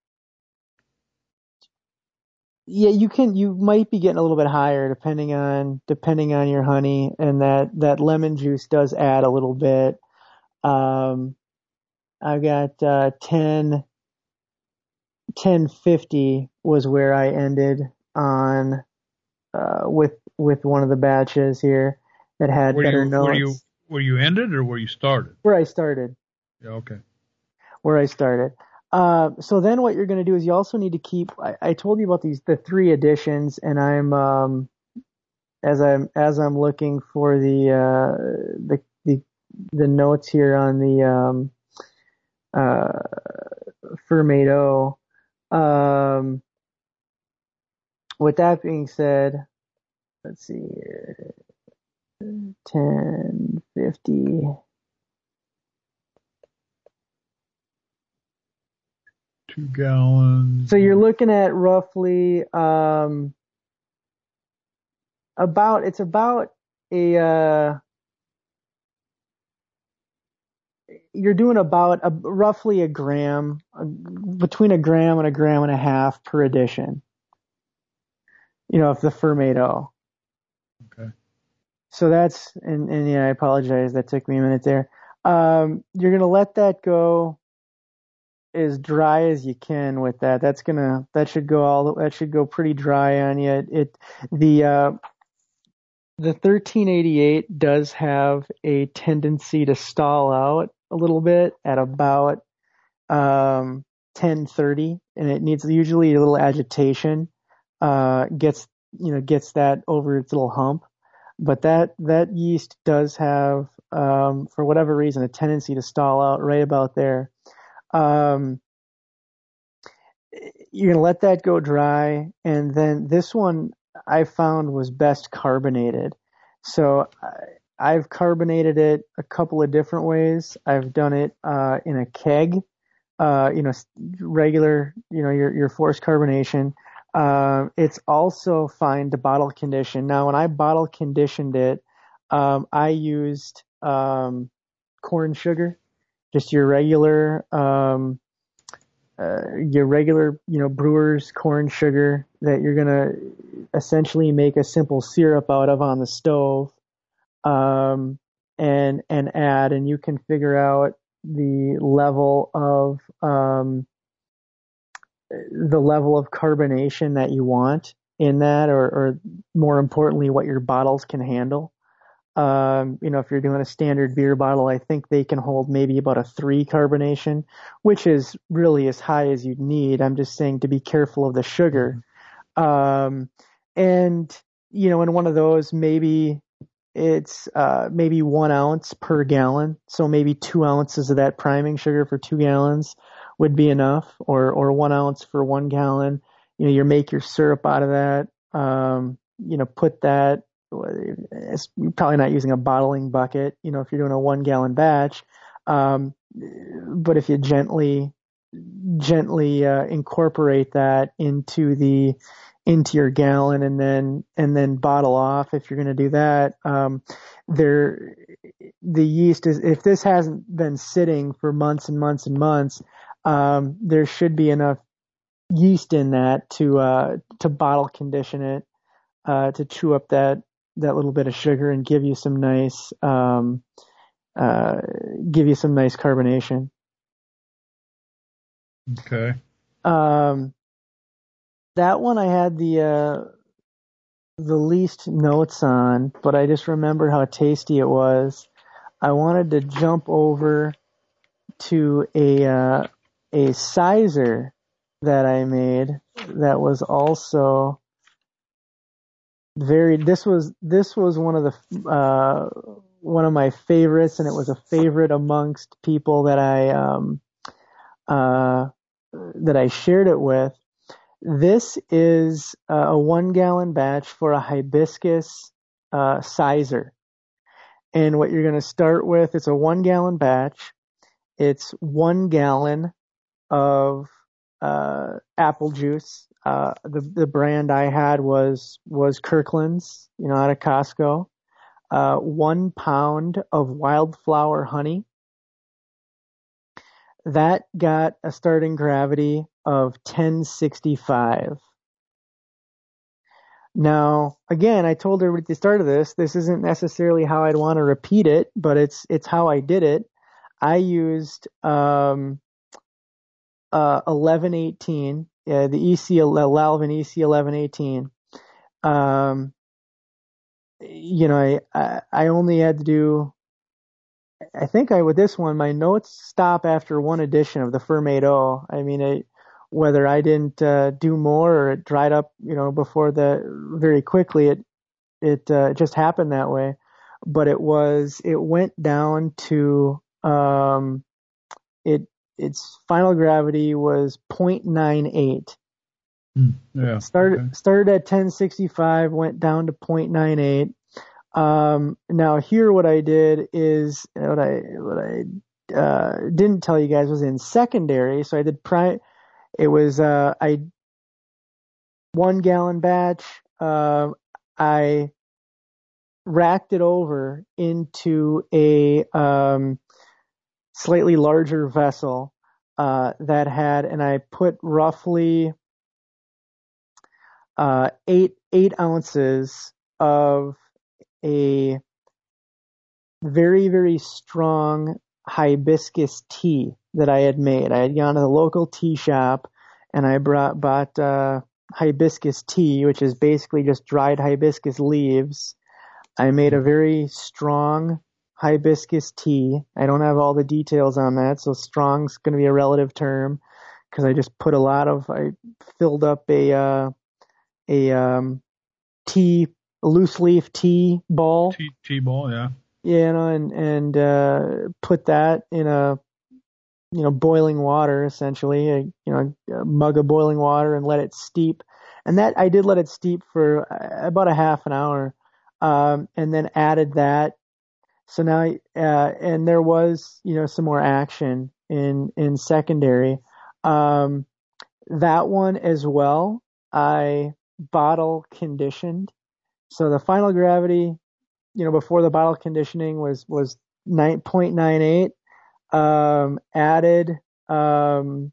yeah, you can you might be getting a little bit higher depending on depending on your honey, and that that lemon juice does add a little bit. Um I've got uh ten ten fifty was where I ended on uh with with one of the batches here that had Where better you notes. where you where you ended or where you started? Where I started. Yeah, okay. Where I started. Uh, so then what you're going to do is you also need to keep, I, I told you about these, the three editions, and I'm, um, as I'm, as I'm looking for the, uh, the, the, the notes here on the, um, uh, Fermate O. Um, with that being said, let's see here, ten fifty. Two gallons. So you're looking at roughly, um, about, it's about a, uh, you're doing about a, roughly a gram, a, between a gram and a gram and a half per edition. You know, of the Fermate O. Okay. So that's, and, and yeah, I apologize. That took me a minute there. Um, you're going to let that go as dry as you can with that. That's going to, that should go all, that should go pretty dry on you. It, it the, uh, the thirteen eighty-eight does have a tendency to stall out a little bit at about um, ten thirty, and it needs usually a little agitation, uh, gets, you know, gets that over its little hump. But that, that yeast does have, um, for whatever reason, a tendency to stall out right about there. Um, you're going to let that go dry. And then this one I found was best carbonated. So I, I've carbonated it a couple of different ways. I've done it, uh, in a keg. Uh, you know, regular, you know, your, your forced carbonation. Uh, it's also fine to bottle condition. Now, when I bottle conditioned it, um, I used, um, corn sugar, just your regular, um, uh, your regular, you know, brewer's corn sugar that you're going to essentially make a simple syrup out of on the stove, um, and, and add, and you can figure out the level of, um, the level of carbonation that you want in that, or, or more importantly, what your bottles can handle. Um, you know, if you're doing a standard beer bottle, I think they can hold maybe about a three carbonation, which is really as high as you'd need. I'm just saying to be careful of the sugar. Um, and, you know, in one of those, maybe it's, uh, maybe one ounce per gallon. So maybe two ounces of that priming sugar for two gallons would be enough, or, or one ounce for one gallon. You know, you make your syrup out of that. Um, you know, put that, it's, you're probably not using a bottling bucket, you know, if you're doing a one gallon batch. Um, but if you gently, gently, uh, incorporate that into the, into your gallon, and then, and then bottle off, if you're going to do that, um, there, the yeast is, if this hasn't been sitting for months and months and months, um, there should be enough yeast in that to, uh, to bottle condition it, uh, to chew up that, that little bit of sugar and give you some nice, um, uh, give you some nice carbonation. Okay. Um, that one I had the, uh, the least notes on, but I just remember how tasty it was. I wanted to jump over to a, uh, a sizer that I made that was also very, this was, this was one of the, uh, one of my favorites, and it was a favorite amongst people that I um, uh, that I shared it with. This is a one gallon batch for a hibiscus uh, sizer. And what you're going to start with, it's a one gallon batch. It's one gallon of uh, apple juice. Uh, the the brand I had was was Kirkland's, you know, out of Costco. Uh, one pound of wildflower honey. That got a starting gravity of ten sixty-five. Now, again, I told everybody at the start of this, this isn't necessarily how I'd want to repeat it, but it's it's how I did it. I used um, uh, eleven eighteen, uh, the E C Lalvin E C eleven eighteen. Um, you know, I, I I only had to do. I think I with this one, my notes stop after one edition of the Fermate O. I mean, I, whether I didn't uh, do more or it dried up, you know, before the very quickly, it it uh, just happened that way. But it was it went down to um, it its final gravity was zero point nine eight. Mm, yeah. Started okay. started at ten sixty-five, went down to zero point nine eight. Um, now here what I did is, what I, what I, uh, didn't tell you guys was in secondary. So I did pri, it was, uh, I, one gallon batch, uh, I racked it over into a, um, slightly larger vessel, uh, that had, and I put roughly, uh, eight, eight ounces of a very, very strong hibiscus tea that I had made. I had gone to the local tea shop and I brought, bought, uh, hibiscus tea, which is basically just dried hibiscus leaves. I made a very strong hibiscus tea. I don't have all the details on that, so strong's going to be a relative term because I just put a lot of, I filled up a, uh, a, um, tea a loose leaf tea ball. Tea, tea ball, yeah. Yeah, you know, and, and, uh, put that in a, you know, boiling water, essentially, a, you know, a mug of boiling water and let it steep. And that, I did let it steep for about a half an hour, um, and then added that. So now, uh, and there was, you know, some more action in, in secondary. Um, that one as well, I bottle conditioned. So the final gravity, you know, before the bottle conditioning was, was nine point nine eight, um, added, um,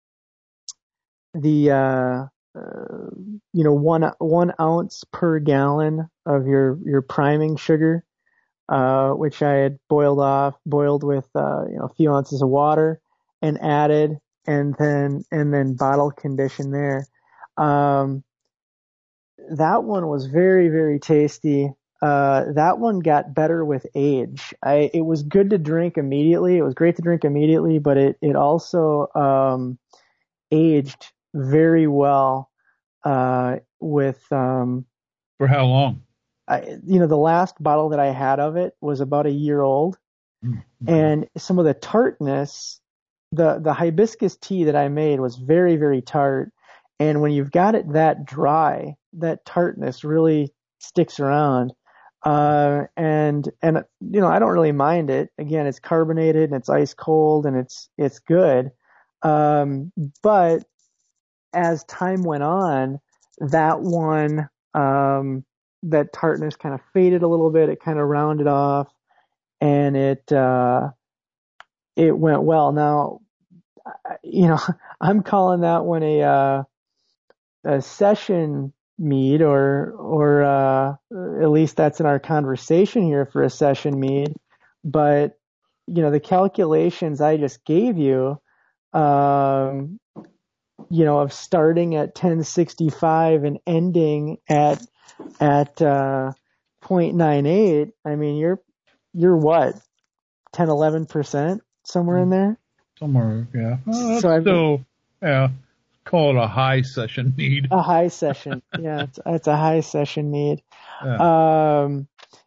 the, uh, uh, you know, one, one ounce per gallon of your, your priming sugar, uh, which I had boiled off, boiled with, uh, you know, a few ounces of water and added and then, and then bottle conditioned there. Um, That one was very, very tasty. Uh, that one got better with age. I, it was good to drink immediately. It was great to drink immediately, but it, it also, um, aged very well, uh, with, um, For how long? I, you know, the last bottle that I had of it was about a year old, Mm-hmm. and some of the tartness, the, the hibiscus tea that I made was very, very tart. And when you've got it that dry, that tartness really sticks around. Uh, and, and, you know, I don't really mind it. Again, it's carbonated and it's ice cold and it's, it's good. Um, but as time went on, that one, um, that tartness kind of faded a little bit. It kind of rounded off and it, uh, it went well. Now, you know, I'm calling that one a, uh, a session mead, or or uh, at least that's in our conversation here for a session mead. But you know, the calculations I just gave you, um, you know, of starting at ten sixty-five and ending at at uh, zero point nine eight. I mean, you're you're what, ten, eleven percent somewhere in there. Somewhere, yeah. Well, that's So I've- still, yeah. Call it a high session mead. A high session, yeah, it's, it's a high session mead. Yeah. Um,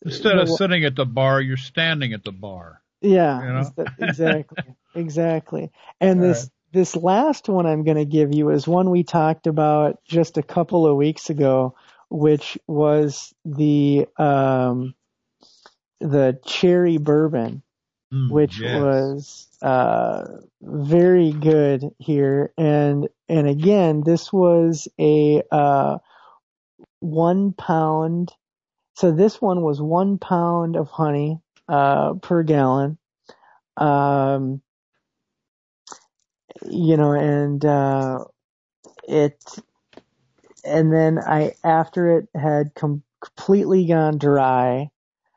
Instead of the, sitting at the bar, you're standing at the bar. Yeah, You know? exactly, exactly. And All this right. this last one I'm going to give you is one we talked about just a couple of weeks ago, which was the um, the cherry bourbon, Mm, which yes. was uh, very good here. And and again, this was a uh, one pound. So this one was one pound of honey uh, per gallon. Um, you know, and, uh, it, and then I, after it had com- completely gone dry,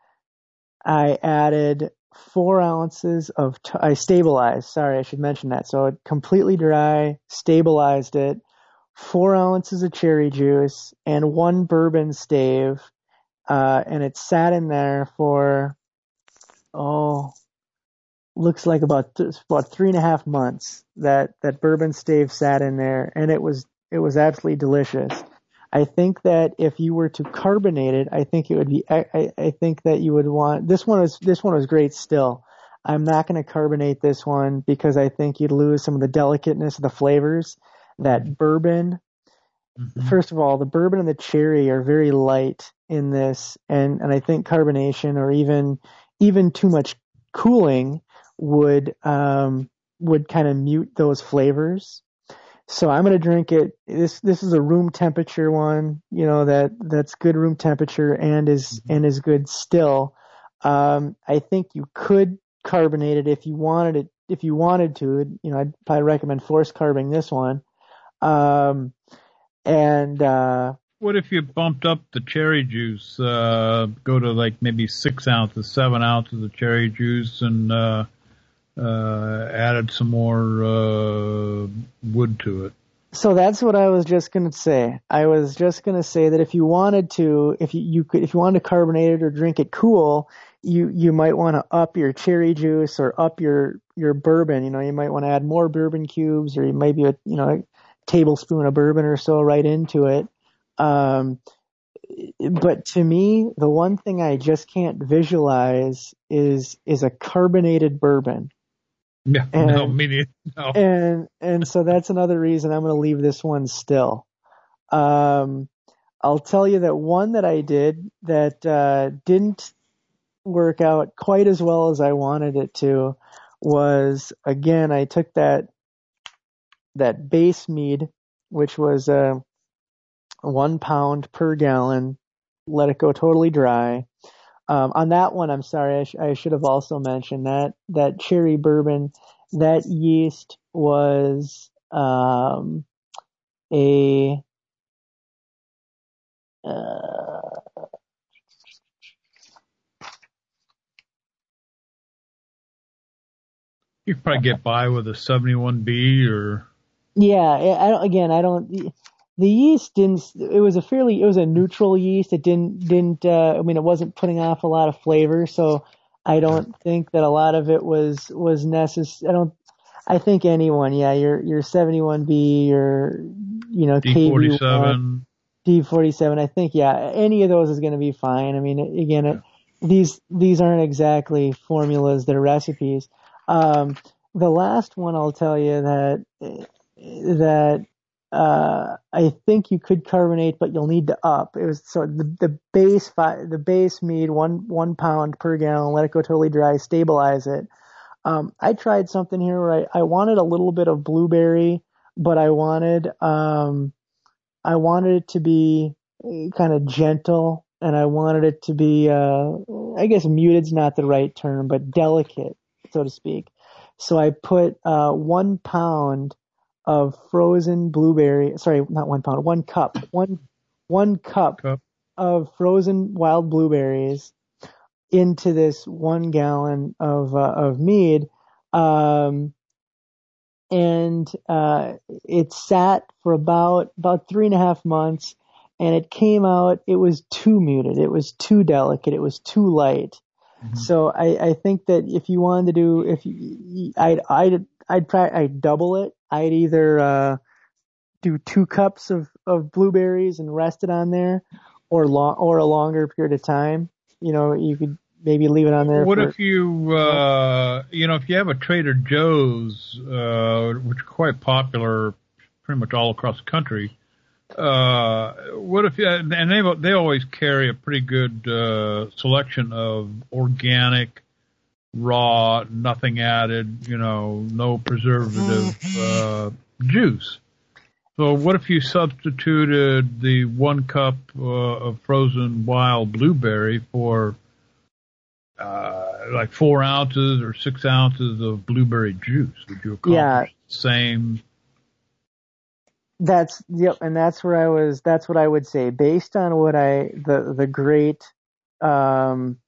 I added four ounces of, t- I stabilized, sorry, I should mention that. So it completely dry, stabilized it, four ounces of cherry juice and one bourbon stave, uh, and it sat in there for, oh, looks like about th- about three and a half months that that bourbon stave sat in there, and it was it was absolutely delicious. I think that if you were to carbonate it, I think it would be. I, I, I think that you would want this one was this one was great still. I'm not going to carbonate this one because I think you'd lose some of the delicateness of the flavors. That bourbon, Mm-hmm. first of all, the bourbon and the cherry are very light in this, and and I think carbonation or even even too much cooling would um would kind of mute those flavors. So I'm gonna drink it. This this is a room temperature one, you know, that that's good room temperature and is Mm-hmm. and is good still. Um, I think you could carbonate it if you wanted it. If you wanted to, you know, I'd probably recommend force carboning this one. Um, and uh, What if you bumped up the cherry juice? Uh, go to like maybe six ounces, seven ounces of cherry juice, and uh, uh, added some more uh, wood to it. So that's what I was just gonna say. I was just gonna say that if you wanted to, if you, you could, if you wanted to carbonate it or drink it cool, you you might want to up your cherry juice or up your your bourbon. You know, you might want to add more bourbon cubes, or maybe a you know a tablespoon of bourbon or so right into it. Um, but to me, the one thing I just can't visualize is is a carbonated bourbon. Yeah, And, no, me neither. No. And and so that's another reason I'm going to leave this one still. Um, I'll tell you that one that I did that uh, didn't work out quite as well as I wanted it to was, again, I took that that base mead, which was uh, one pound per gallon, let it go totally dry. Um, on that one, I'm sorry, I, sh- I should have also mentioned that that cherry bourbon, that yeast was um, a uh, You could probably get by with a seventy-one B or. yeah. I I don't, again, I don't. The yeast didn't. It was a fairly. It was a neutral yeast. It didn't didn't. Uh, I mean, it wasn't putting off a lot of flavor, so I don't think that a lot of it was was necessary. I don't. I think anyone, yeah, your your seventy-one B or you know D K B one. forty-seven. D forty-seven, I think, yeah, any of those is going to be fine. I mean, again, it, these these aren't exactly formulas; they're recipes. Um, the last one I'll tell you that that uh, I think you could carbonate, but you'll need to up. It was so the the base fi- the base mead one one pound per gallon. Let it go totally dry. Stabilize it. Um, I tried something here where I, I wanted a little bit of blueberry, but I wanted um, I wanted it to be kind of gentle, and I wanted it to be, uh, I guess muted's not the right term, but delicate, so to speak. So I put, uh, one pound of frozen blueberry, sorry, not one pound, one cup, one, one cup, Cup. of frozen wild blueberries into this one gallon of, uh, of mead. Um, and uh, it sat for about about three and a half months, and it came out. It was too muted. It was too delicate. It was too light. Mm-hmm. So I, I think that if you wanted to do, if you, I'd I'd I'd try I'd double it. I'd either uh, do two cups of, of blueberries and rest it on there, or long or a longer period of time. you know, you could maybe leave it on there. What for, if you, uh, you know, if you have a Trader Joe's, uh, which are quite popular pretty much all across the country, uh, what if, you, and they, they always carry a pretty good, uh, selection of organic, raw, nothing added, you know, no preservative, uh, juice. So what if you substituted the one cup uh, of frozen wild blueberry for uh, like four ounces or six ounces of blueberry juice? Would you accomplish Yeah. the same? That's yep, and that's where I was. That's what I would say based on what I the the great um,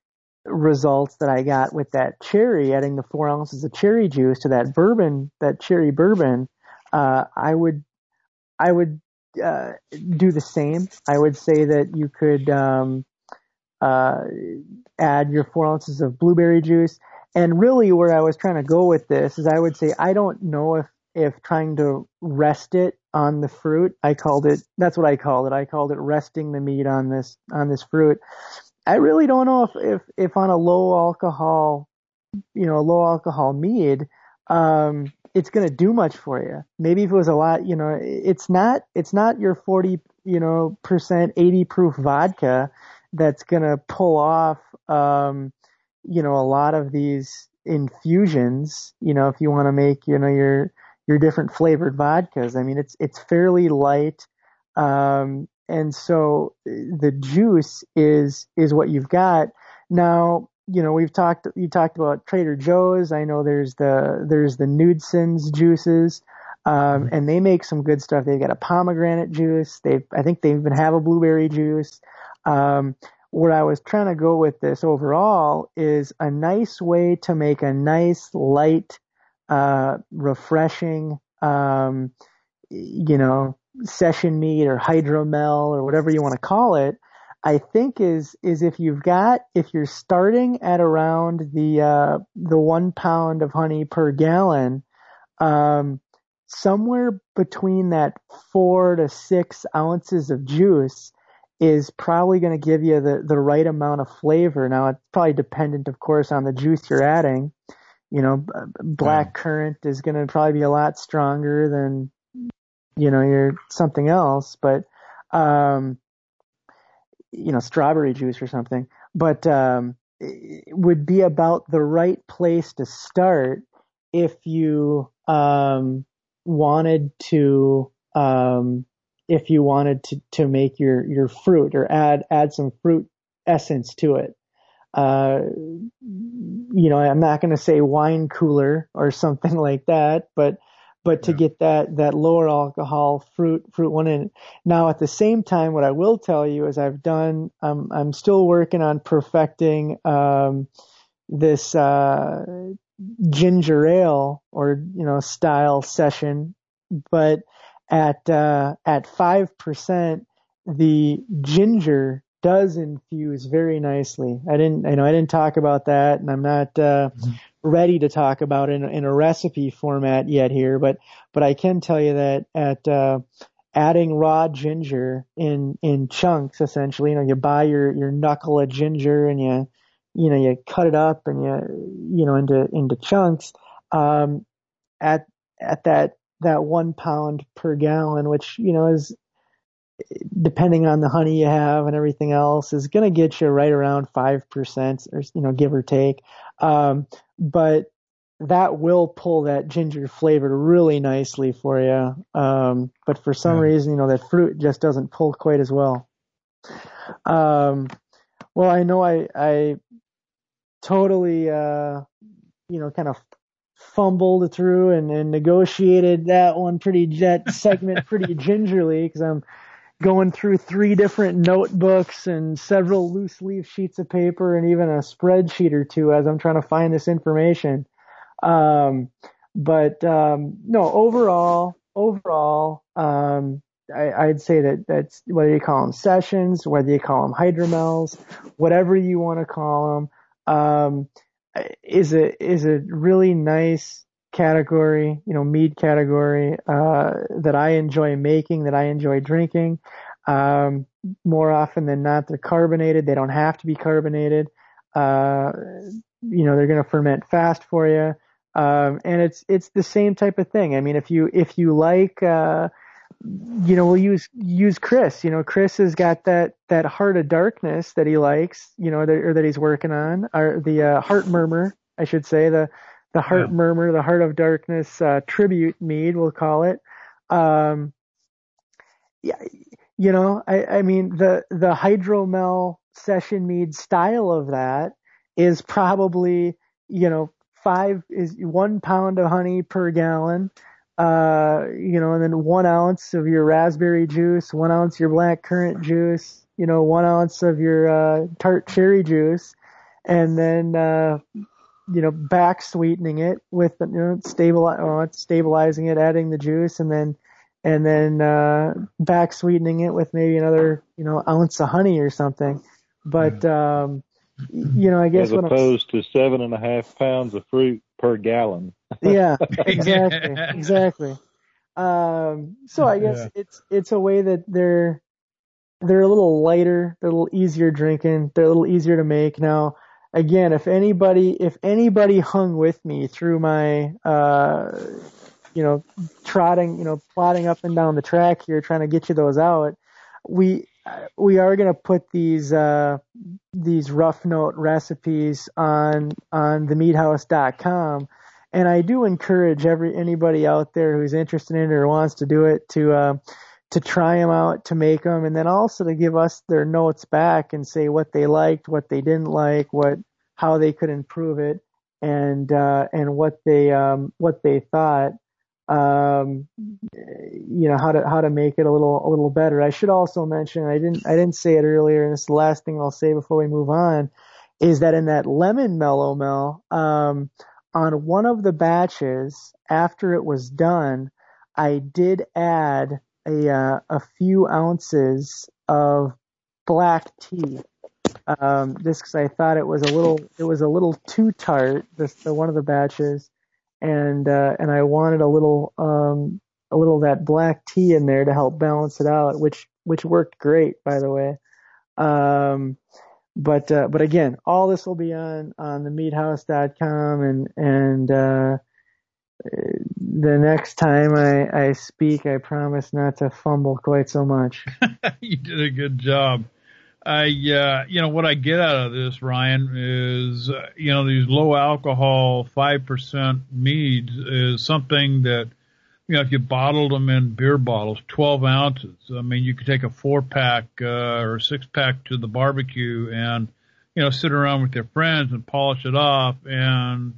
results that I got with that cherry, adding the four ounces of cherry juice to that bourbon, that cherry bourbon. Uh, I would. I would uh, do the same. I would say that you could um, uh, add your four ounces of blueberry juice. And really where I was trying to go with this is I would say I don't know if, if trying to rest it on the fruit, I called it, that's what I called it. I called it resting the meat on this, on this fruit. I really don't know if, if, if on a low alcohol, you know, low alcohol mead, um, it's going to do much for you. Maybe if it was a lot, you know, it's not, it's not your forty, you know, percent, eighty proof vodka that's going to pull off, um, you know, a lot of these infusions, you know, if you want to make, you know, your, your different flavored vodkas. I mean, it's, it's fairly light. Um, and so the juice is, is what you've got. Now, you know, we've talked, you talked about Trader Joe's. I know there's the, there's the Knudsen's juices, um, and they make some good stuff. They've got a pomegranate juice. They, I think they even have a blueberry juice. Um, where I was trying to go with this overall is a nice way to make a nice, light, uh, refreshing, um, you know, session mead or hydromel or whatever you want to call it. I think is, is if you've got, if you're starting at around the, uh, the one pound of honey per gallon, um, somewhere between that four to six ounces of juice is probably going to give you the, the right amount of flavor. Now it's probably dependent, of course, on the juice you're adding. You know, black currant is going to probably be a lot stronger than, you know, your something else, but, um, you know, strawberry juice or something, but, um, it would be about the right place to start if you, um, wanted to, um, if you wanted to, to make your, your fruit or add, add some fruit essence to it. Uh, you know, I'm not going to say wine cooler or something like that, but, but to yeah. get that, that lower alcohol fruit, fruit one in. Now at the same time, what I will tell you is I've done, um, I'm still working on perfecting, um, this, uh, ginger ale or, you know, style session, but at, uh, at five percent, the ginger does infuse very nicely. I didn't, I know I didn't talk about that, and I'm not uh, mm-hmm. ready to talk about it in, in a recipe format yet here, but but I can tell you that at uh, adding raw ginger in in chunks, essentially, you know, you buy your your knuckle of ginger and you you know you cut it up and you you know into into chunks. Um, at at that that one pound per gallon, which you know is, depending on the honey you have and everything else, is going to get you right around five percent or, you know, give or take. Um, but that will pull that ginger flavor really nicely for you. Um, but for some yeah. reason, you know, that fruit just doesn't pull quite as well. Um, well, I know I, I totally, uh, you know, kind of fumbled through and, and negotiated that one pretty, that segment pretty gingerly because I'm going through three different notebooks and several loose leaf sheets of paper and even a spreadsheet or two as I'm trying to find this information. Um, but, um, no, overall, overall, um, I, I'd say that that's whether you call them sessions, whether you call them hydromels, whatever you want to call them, um, is a, is a really nice category, you know, mead category, uh, that I enjoy making, that I enjoy drinking. Um, more often than not, they're carbonated. They don't have to be carbonated. Uh, you know, they're going to ferment fast for you. Um, and it's, it's the same type of thing. I mean, if you, if you like, uh, you know, we'll use, use Chris, you know, Chris has got that, that Heart of Darkness that he likes, you know, that, or that he's working on, or the, uh, Heart Murmur, I should say, the, the Heart yeah. Murmur, the Heart of Darkness, uh, tribute mead, we'll call it. Um, yeah, you know, I, I mean, the, the hydromel session mead style of that is probably, you know, five is one pound of honey per gallon, uh, you know, and then one ounce of your raspberry juice, one ounce of your black currant juice, you know, one ounce of your, uh, tart cherry juice, and then, uh, you know, back sweetening it with, you know, stabilize, oh, stabilizing it, adding the juice, and then, and then, uh, back sweetening it with maybe another, you know, ounce of honey or something. But, um, you know, I guess as opposed to seven and a half pounds of fruit per gallon. Yeah, exactly, exactly. Um, so I guess yeah. it's it's a way that they're they're a little lighter, they're a little easier drinking, they're a little easier to make. Now, again, if anybody if anybody hung with me through my uh, you know, trotting, you know, plodding up and down the track here, trying to get you those out, we. We are going to put these uh, these rough note recipes on on the mead house dot com, and I do encourage every anybody out there who's interested in it or wants to do it to uh, to try them out, to make them, and then also to give us their notes back and say what they liked, what they didn't like, what how they could improve it, and uh, and what they um, what they thought. Um, you know, how to, how to make it a little, a little better. I should also mention, I didn't, I didn't say it earlier, and this is the last thing I'll say before we move on, is that in that lemon mellow mel, um, on one of the batches, after it was done, I did add a, uh, a few ounces of black tea. Um, just cause I thought it was a little, it was a little too tart, this, the one of the batches. And, uh, and I wanted a little, um, a little that black tea in there to help balance it out, which, which worked great, by the way. Um, but, uh, but again, all this will be on, on the mead house dot com, and, and, uh, the next time I, I speak, I promise not to fumble quite so much. You did a good job. I, uh, you know, what I get out of this, Ryan, is, uh, you know, these low alcohol five percent meads is something that, you know, if you bottled them in beer bottles, twelve ounces, I mean, you could take a four pack, uh, or six pack to the barbecue and, you know, sit around with your friends and polish it off and,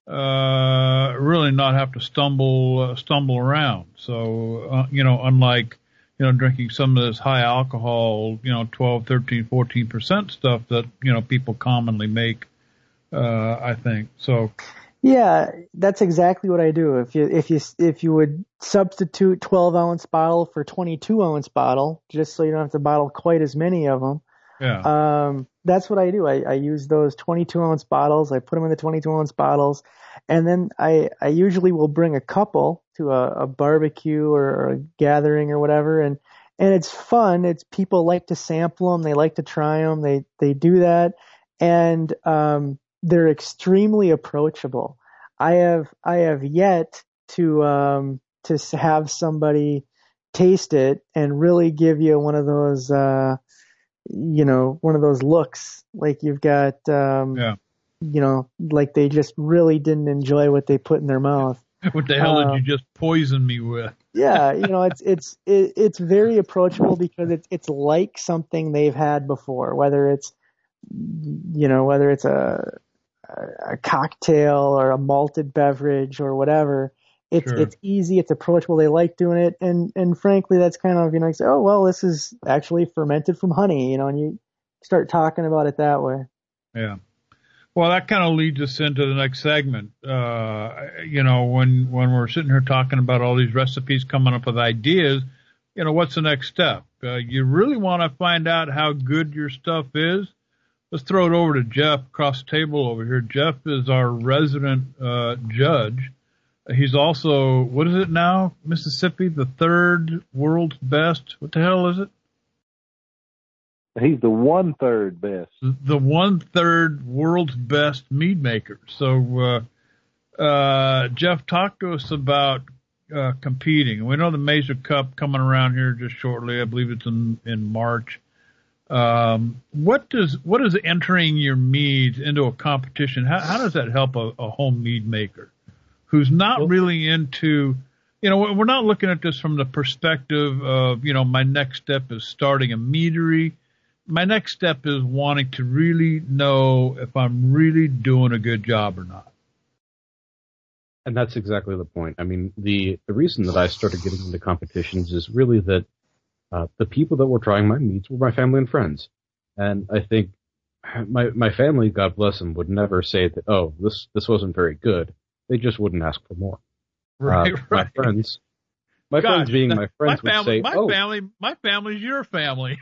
uh, really not have to stumble, uh, stumble around. So, uh, you know, unlike, you know, drinking some of this high alcohol, you know, twelve, thirteen, fourteen percent stuff that, you know, people commonly make, uh, I think. So. Yeah, that's exactly what I do. If you, if you, if you would substitute twelve ounce bottle for twenty-two ounce bottle, just so you don't have to bottle quite as many of them. Yeah. Um, that's what I do. I, I use those twenty-two ounce bottles. I put them in the twenty-two ounce bottles, and then I, I usually will bring a couple to a, a barbecue or, or a gathering or whatever. And, and it's fun. It's people like to sample them. They like to try them. They, they do that. And, um, they're extremely approachable. I have, I have yet to, um, to have somebody taste it and really give you one of those, uh, you know, one of those looks like you've got, um, yeah. you know, like they just really didn't enjoy what they put in their mouth. What the hell uh, did you just poison me with? Yeah, you know, it's it's it, it's very approachable because it's it's like something they've had before, whether it's, you know, whether it's a a cocktail or a malted beverage or whatever. It's Sure. it's easy, it's approachable. They like doing it, and and frankly, that's kind of, you know, you say, oh well, this is actually fermented from honey, you know, and you start talking about it that way. Yeah. Well, that kind of leads us into the next segment. Uh, you know, when, when we're sitting here talking about all these recipes, coming up with ideas, you know, what's the next step? Uh, you really want to find out how good your stuff is? Let's throw it over to Jeff across the table over here. Jeff is our resident, uh, judge. He's also, what is it now? Mississippi, the third world's best. What the hell is it? He's the one third best. The one third world's best mead maker. So, uh, uh, Jeff, talk to us about uh, competing. We know the Mazer Cup coming around here just shortly. I believe it's in in March. Um, what does what is entering your meads into a competition? How, how does that help a, a home mead maker who's not really into? You know, we're not looking at this from the perspective of, you know, my next step is starting a meadery. My next step is wanting to really know if I'm really doing a good job or not. And that's exactly the point. I mean, the, the reason that I started getting into competitions is really that uh, the people that were trying my meads were my family and friends. And I think my my family, God bless them, would never say that, oh, this, this wasn't very good. They just wouldn't ask for more. Right, uh, right. My friends, my Gosh, friends being my friends my family, would say, my oh. family, my family's your family.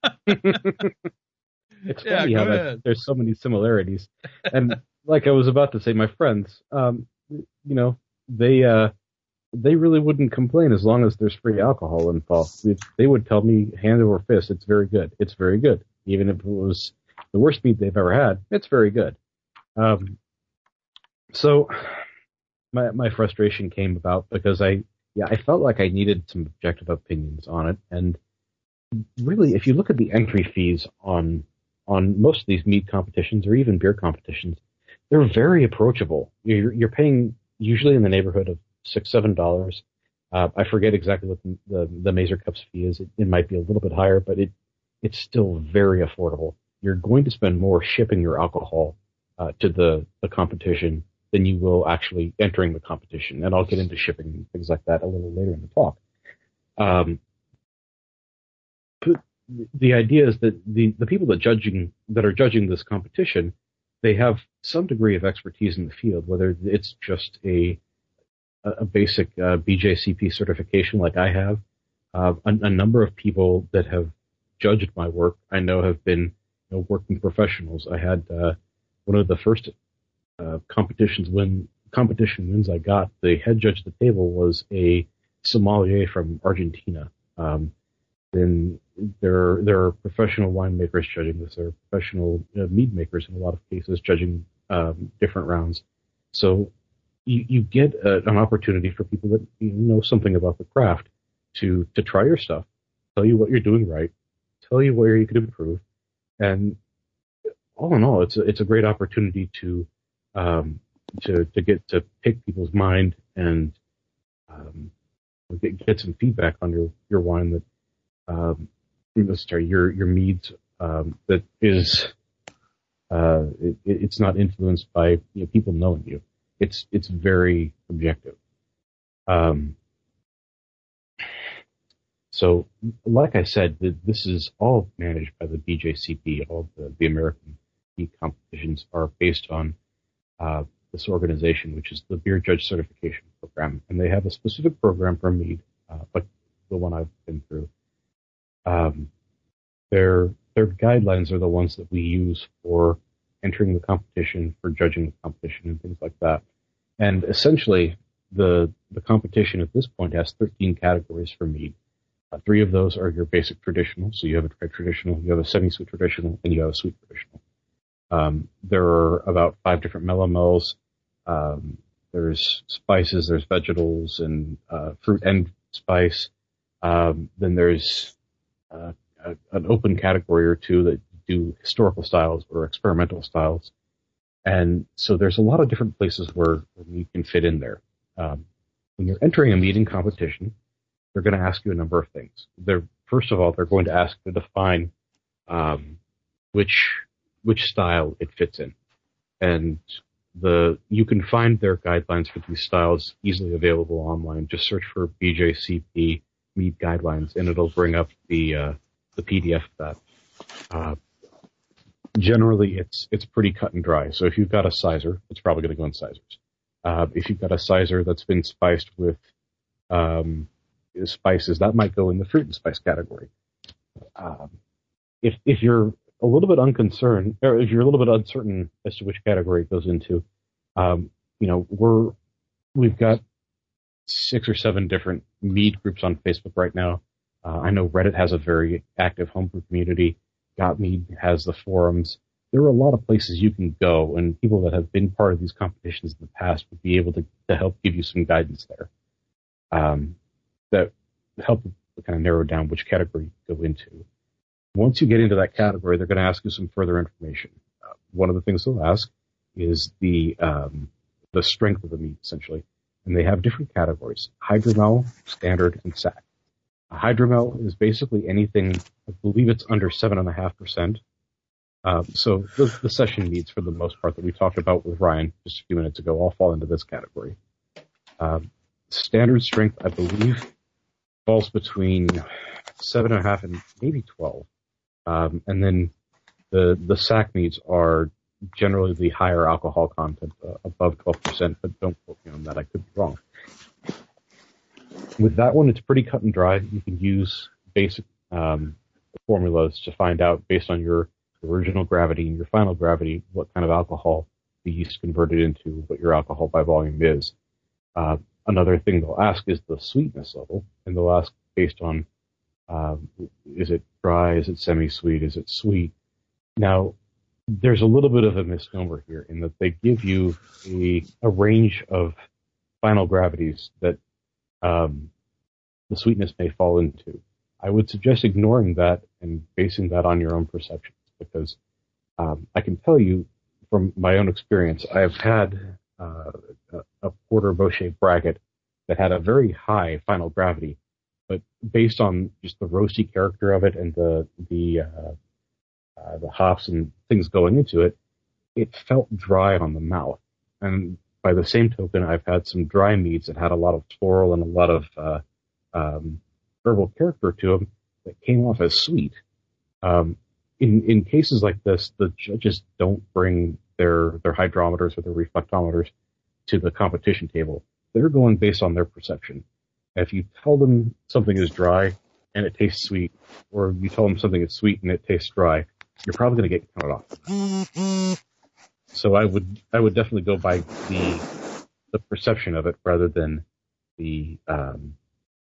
It's Yeah, funny go how that, ahead. there's so many similarities. And like I was about to say, my friends, um, you know, they uh, they really wouldn't complain as long as there's free alcohol involved. They, they would tell me hand over fist, it's very good. It's very good. Even if it was the worst meat they've ever had, it's very good. Um, so my my frustration came about because I yeah I felt like I needed some objective opinions on it. And really, if you look at the entry fees on on most of these mead competitions or even beer competitions, they're very approachable. You're, you're paying usually in the neighborhood of six, seven dollars. Uh, I forget exactly what the, the, the Mazer Cup's fee is. It, it might be a little bit higher, but it it's still very affordable. You're going to spend more shipping your alcohol uh, to the, the competition than you will actually entering the competition. And I'll get into shipping and things like that a little later in the talk. Um, but the idea is that the, the people that judging that are judging this competition, they have some degree of expertise in the field, whether it's just a a basic uh, B J C P certification like I have. Uh, a, a number of people that have judged my work I know have been you know, working professionals. I had uh, one of the first uh, competitions win competition wins I got. The head judge at the table was a sommelier from Argentina. Um, then there there are professional winemakers judging this. There are professional uh, mead makers in a lot of cases judging um, different rounds. So you, you get a, an opportunity for people that you know something about the craft to to try your stuff, tell you what you're doing right, tell you where you could improve, and all in all, it's a, it's a great opportunity to um, to to get to pick people's mind and um, get, get some feedback on your, your wine that um, sorry your your meads um, that is uh, it, it's not influenced by you know, people knowing you. It's it's very objective. Um, so, like I said, the, this is all managed by the B J C P. All the, the American mead competitions are based on uh, this organization, which is the Beer Judge Certification Program, and they have a specific program for mead, uh, like the one I've been through. Um, their their guidelines are the ones that we use for entering the competition, for judging the competition, and things like that. And essentially, the the competition at this point has thirteen categories for mead. Uh, three of those are your basic traditional. So you have a dry traditional, you have a semi-sweet traditional, and you have a sweet traditional. Um, there are about five different melomels. Um, there's spices, there's vegetables, and uh, fruit and spice. Um, then there's uh, a, an open category or two that do historical styles or experimental styles. And so there's a lot of different places where, where you can fit in there. Um, when you're entering a meeting competition, they're going to ask you a number of things. They're, first of all, they're going to ask you to define um, which which style it fits in. And the you can find their guidelines for these styles easily available online. Just search for B J C P mead guidelines, and it'll bring up the uh, the P D F of that. Uh, generally, it's it's pretty cut and dry. So if you've got a sizer, it's probably going to go in sizers. Uh, if you've got a sizer that's been spiced with um, spices, that might go in the fruit and spice category. Um, if if you're a little bit unconcerned, or if you're a little bit uncertain as to which category it goes into, um, you know, we're we've got six or seven different mead groups on Facebook right now. Uh, I know Reddit has a very active homebrew community. Gottmead has the forums. There are a lot of places you can go, and people that have been part of these competitions in the past would be able to, to help give you some guidance there. Um, that help kind of narrow down which category you go into. Once you get into that category, they're going to ask you some further information. Uh, one of the things they'll ask is the um, the strength of the meat, essentially. And they have different categories: hydromel, standard, and sack. A hydromel is basically anything, I believe it's under seven point five percent. Uh, so the, the session meats, for the most part, that we talked about with Ryan just a few minutes ago, all fall into this category. Uh, standard strength, I believe, falls between seven point five and maybe twelve. Um, and then the the sack meats are generally the higher alcohol content, uh, above twelve percent, but don't quote me on that. I could be wrong. With that one, it's pretty cut and dry. You can use basic um, formulas to find out, based on your original gravity and your final gravity, what kind of alcohol the yeast converted into, what your alcohol by volume is. Uh, another thing they'll ask is the sweetness level, and they'll ask based on um, is it dry, is it semi-sweet, is it sweet. Now, there's a little bit of a misnomer here in that they give you a, a range of final gravities that um, the sweetness may fall into. I would suggest ignoring that and basing that on your own perceptions, because um, I can tell you from my own experience, I've had uh, a, a Porter Bochet braggot that had a very high final gravity, but based on just the roasty character of it and the the uh, uh, the hops and things going into it, it felt dry on the mouth. And by the same token, I've had some dry meats that had a lot of floral and a lot of uh, um, herbal character to them that came off as sweet. Um, in in cases like this, the judges don't bring their their hydrometers or their reflectometers to the competition table. They're going based on their perception. If you tell them something is dry and it tastes sweet, or you tell them something is sweet and it tastes dry, you're probably going to get counted off. So I would I would definitely go by the the perception of it rather than the um,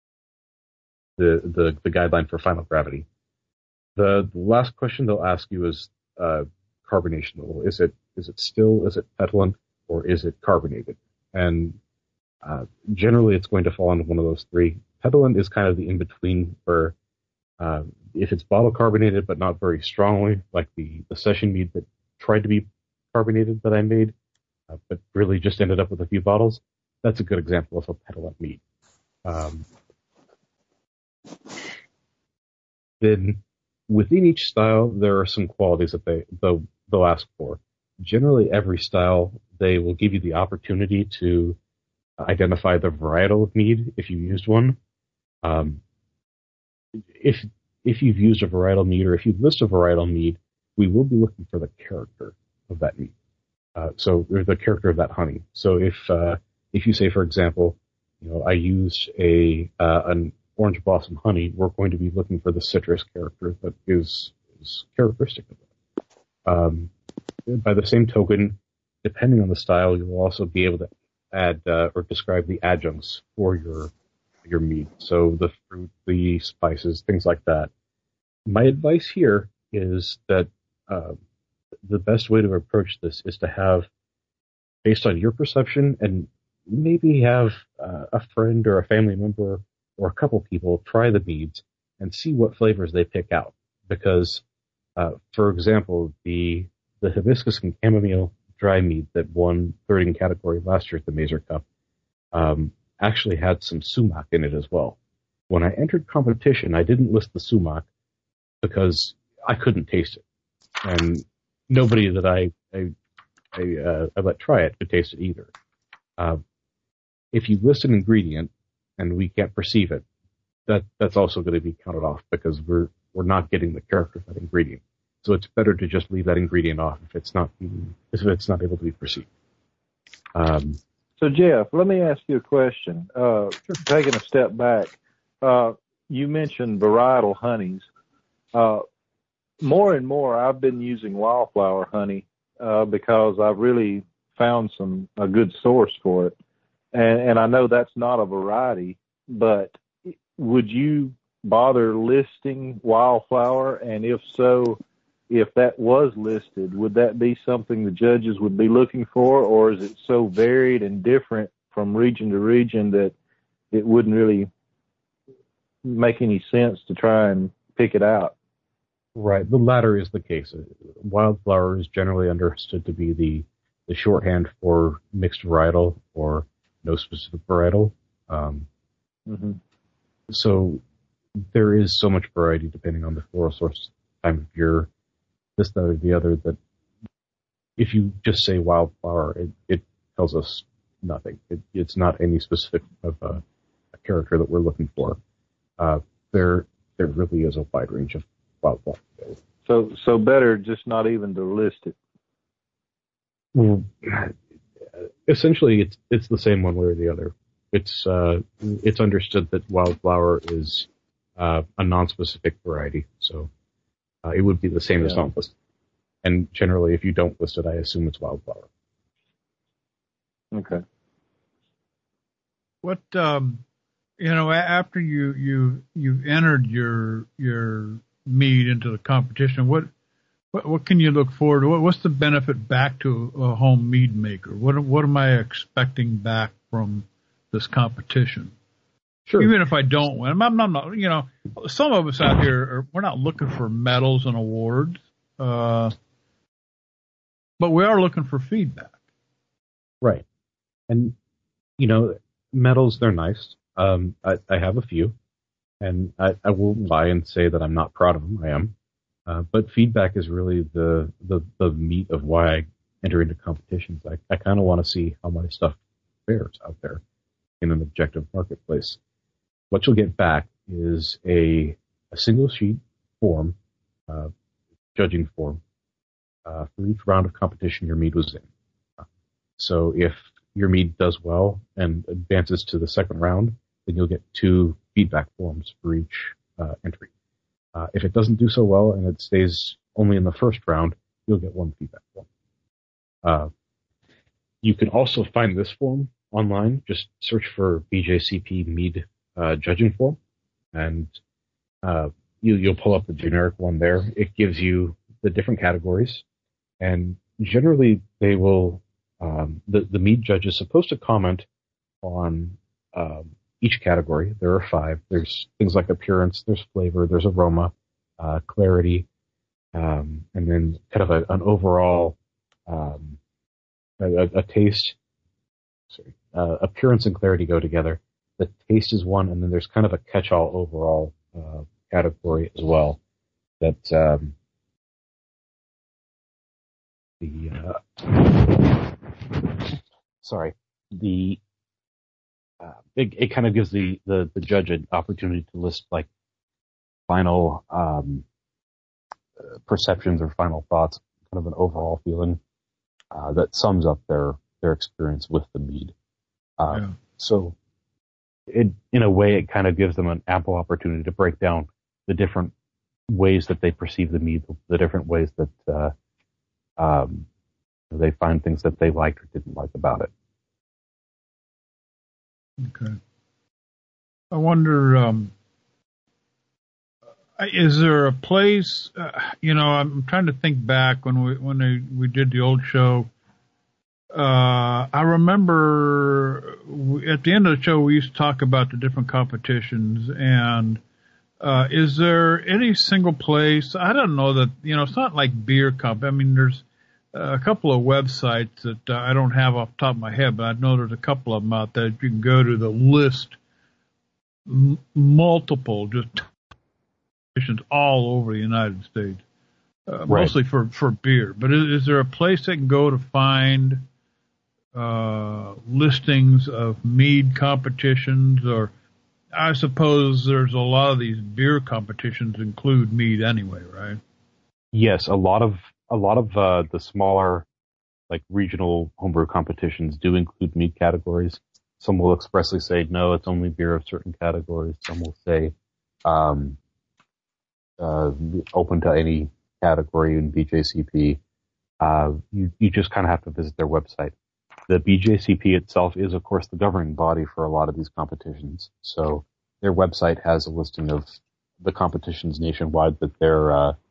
the, the the guideline for final gravity. The, the last question they'll ask you is uh, carbonation level. Is it is it still, is it petulant, or is it carbonated? And uh, generally, it's going to fall into one of those three. Petulant is kind of the in between, where uh, if it's bottle carbonated but not very strongly, like the the session mead that tried to be carbonated that I made, uh, but really just ended up with a few bottles. That's a good example of a petulant mead. Um, then within each style, there are some qualities that they they'll, they'll ask for. Generally, every style, they will give you the opportunity to identify the varietal of mead if you used one. Um, if if you've used a varietal mead, or if you list a varietal mead, we will be looking for the character of that mead. Uh, so there's the character of that honey. So if uh, if you say, for example, you know, I used a uh, an orange blossom honey, we're going to be looking for the citrus character that is, is characteristic of it. Um, by the same token, depending on the style, you'll also be able to add uh, or describe the adjuncts for your your meat. So the fruit, the spices, things like that. My advice here is that uh, the best way to approach this is to have, based on your perception, and maybe have uh, a friend or a family member or a couple people try the meads and see what flavors they pick out. Because, uh, for example, the the hibiscus and chamomile dry mead that won third in category last year at the Mazer Cup um, actually had some sumac in it as well. When I entered competition, I didn't list the sumac because I couldn't taste it, and nobody that I I, I, uh, I let try it could taste it either. Uh, if you list an ingredient and we can't perceive it, that that's also going to be counted off because we're we're not getting the character of that ingredient. So it's better to just leave that ingredient off if it's not being, if it's not able to be perceived. Um, so Jeff, let me ask you a question. Uh, taking a step back, uh, you mentioned varietal honeys. Uh, more and more, I've been using wildflower honey uh, because I've really found some a good source for it, and, and I know that's not a variety. But would you bother listing wildflower? And if so, if that was listed, would that be something the judges would be looking for, or is it so varied and different from region to region that it wouldn't really make any sense to try and pick it out? Right. The latter is the case. Wildflower is generally understood to be the, the shorthand for mixed varietal or no specific varietal. Um, mm-hmm. So there is so much variety depending on the floral source, time of year, this, that, or the other, that if you just say wildflower, it, it tells us nothing. It, it's not any specific of a, a character that we're looking for. Uh, there, there really is a wide range of wildflower. So, so better just not even to list it. Well, essentially, it's it's the same one way or the other. It's uh, it's understood that wildflower is uh, a non-specific variety, so uh, it would be the same yeah. as not listed. And generally, if you don't list it, I assume it's wildflower. Okay. What um, you know, after you you you've entered your your mead into the competition, what what what can you look forward to? What, what's the benefit back to a home mead maker? What what am I expecting back from this competition? Sure. Even if I don't win, I'm, I'm not. You know, some of us out here are, we're not looking for medals and awards, uh, but we are looking for feedback. Right, and you know, medals, they're nice. Um, I, I have a few, and I, I won't lie and say that I'm not proud of them. I am, uh, but feedback is really the the the meat of why I enter into competitions. I I kind of want to see how my stuff fares out there in an objective marketplace. What you'll get back is a, a single sheet form, uh, judging form, uh, for each round of competition your mead was in. Uh, so if your mead does well and advances to the second round, then you'll get two feedback forms for each uh, entry. Uh, if it doesn't do so well and it stays only in the first round, you'll get one feedback form. Uh, you can also find this form online. Just search for B J C P mead Uh, judging form, and uh, you, you'll pull up the generic one there. It gives you the different categories, and generally they will, um, the, the mead judge is supposed to comment on um, each category. There are five. There's things like appearance, there's flavor, there's aroma, uh, clarity, um, and then kind of a, an overall um, a, a taste. Sorry, uh, appearance and clarity go together. The taste is one, and then there's kind of a catch-all overall uh, category as well. That um, the uh, sorry, the uh, it, it kind of gives the, the, the judge an opportunity to list like final um, perceptions or final thoughts, kind of an overall feeling uh, that sums up their their experience with the mead. Uh, yeah. So. It, in a way, it kind of gives them an ample opportunity to break down the different ways that they perceive the mead, the different ways that uh, um, they find things that they liked or didn't like about it. Okay. I wonder, um, is there a place? Uh, you know, I'm trying to think back when we when we, we did the old show. Uh, I remember we, at the end of the show, we used to talk about the different competitions. And uh, is there any single place? I don't know that, you know, it's not like beer comp. I mean, there's a couple of websites that uh, I don't have off the top of my head, but I know there's a couple of them out there that you can go to the list m- multiple just competitions all over the United States, uh, right. Mostly for, for beer. But is, is there a place they can go to find Uh, listings of mead competitions? Or I suppose there's a lot of these beer competitions include mead anyway, right? Yes, a lot of a lot of uh, the smaller, like regional homebrew competitions do include mead categories. Some will expressly say no, it's only beer of certain categories. Some will say um, uh, open to any category in B J C P. Uh, you you just kind of have to visit their website. The B J C P itself is, of course, the governing body for a lot of these competitions. So their website has a listing of the competitions nationwide that they're uh,